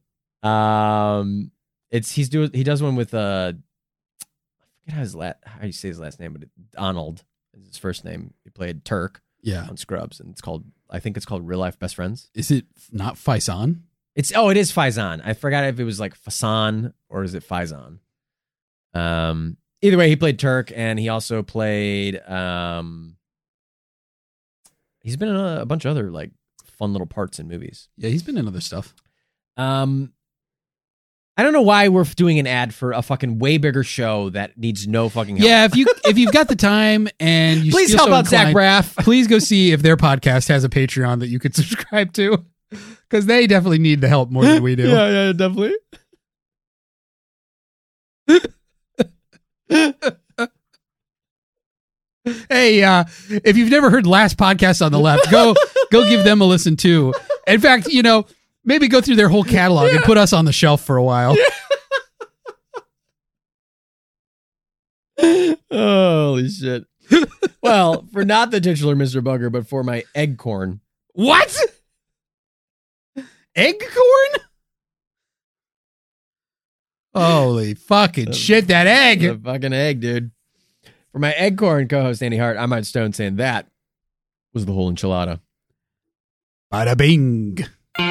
does one with I forget how you say his last name, but Donald is his first name. He played Turk on Scrubs, and I think it's called Real Life Best Friends. Is it not Faison? It is Faison. I forgot if it was like Faison or is it Faison. Either way, he played Turk, and he also played he's been in a bunch of other like fun little parts in movies. Yeah, he's been in other stuff. I don't know why we're doing an ad for a fucking way bigger show that needs no fucking help. Yeah, if you've got the time and you please help out Zach Braff. Please go see if their podcast has a Patreon that you could subscribe to, because they definitely need the help more than we do. Yeah, definitely. Hey, if you've never heard Last Podcast on the Left, go give them a listen too. In fact, maybe go through their whole catalog and put us on the shelf for a while. Holy shit. Well, for not the titular Mr. Bunker, but for my egg corn. What? Egg corn? Holy fucking shit, that egg. The fucking egg, dude. For my egg corn co-host, Andy Hart, I'm Art Stone, saying that was the whole enchilada. Bada bing.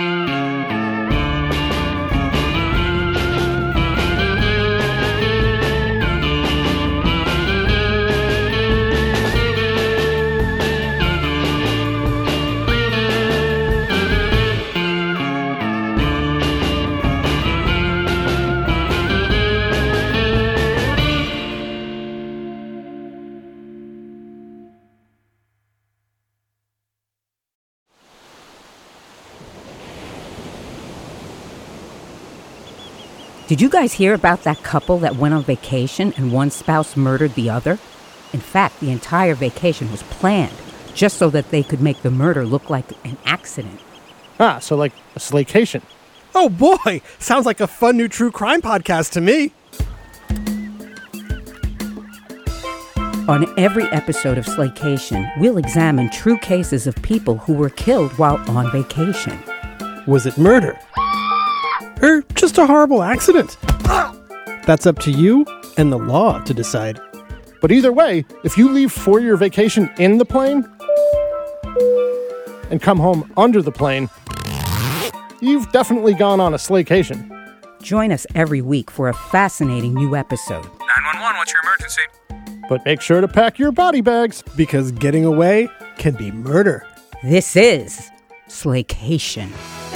Did you guys hear about that couple that went on vacation and one spouse murdered the other? In fact, the entire vacation was planned just so that they could make the murder look like an accident. Ah, so like a slaycation. Oh boy, sounds like a fun new true crime podcast to me. On every episode of Slaycation, we'll examine true cases of people who were killed while on vacation. Was it murder? Or just a horrible accident? That's up to you and the law to decide. But either way, if you leave for your vacation in the plane and come home under the plane, you've definitely gone on a slaycation. Join us every week for a fascinating new episode. 911, what's your emergency? But make sure to pack your body bags, because getting away can be murder. This is Slaycation.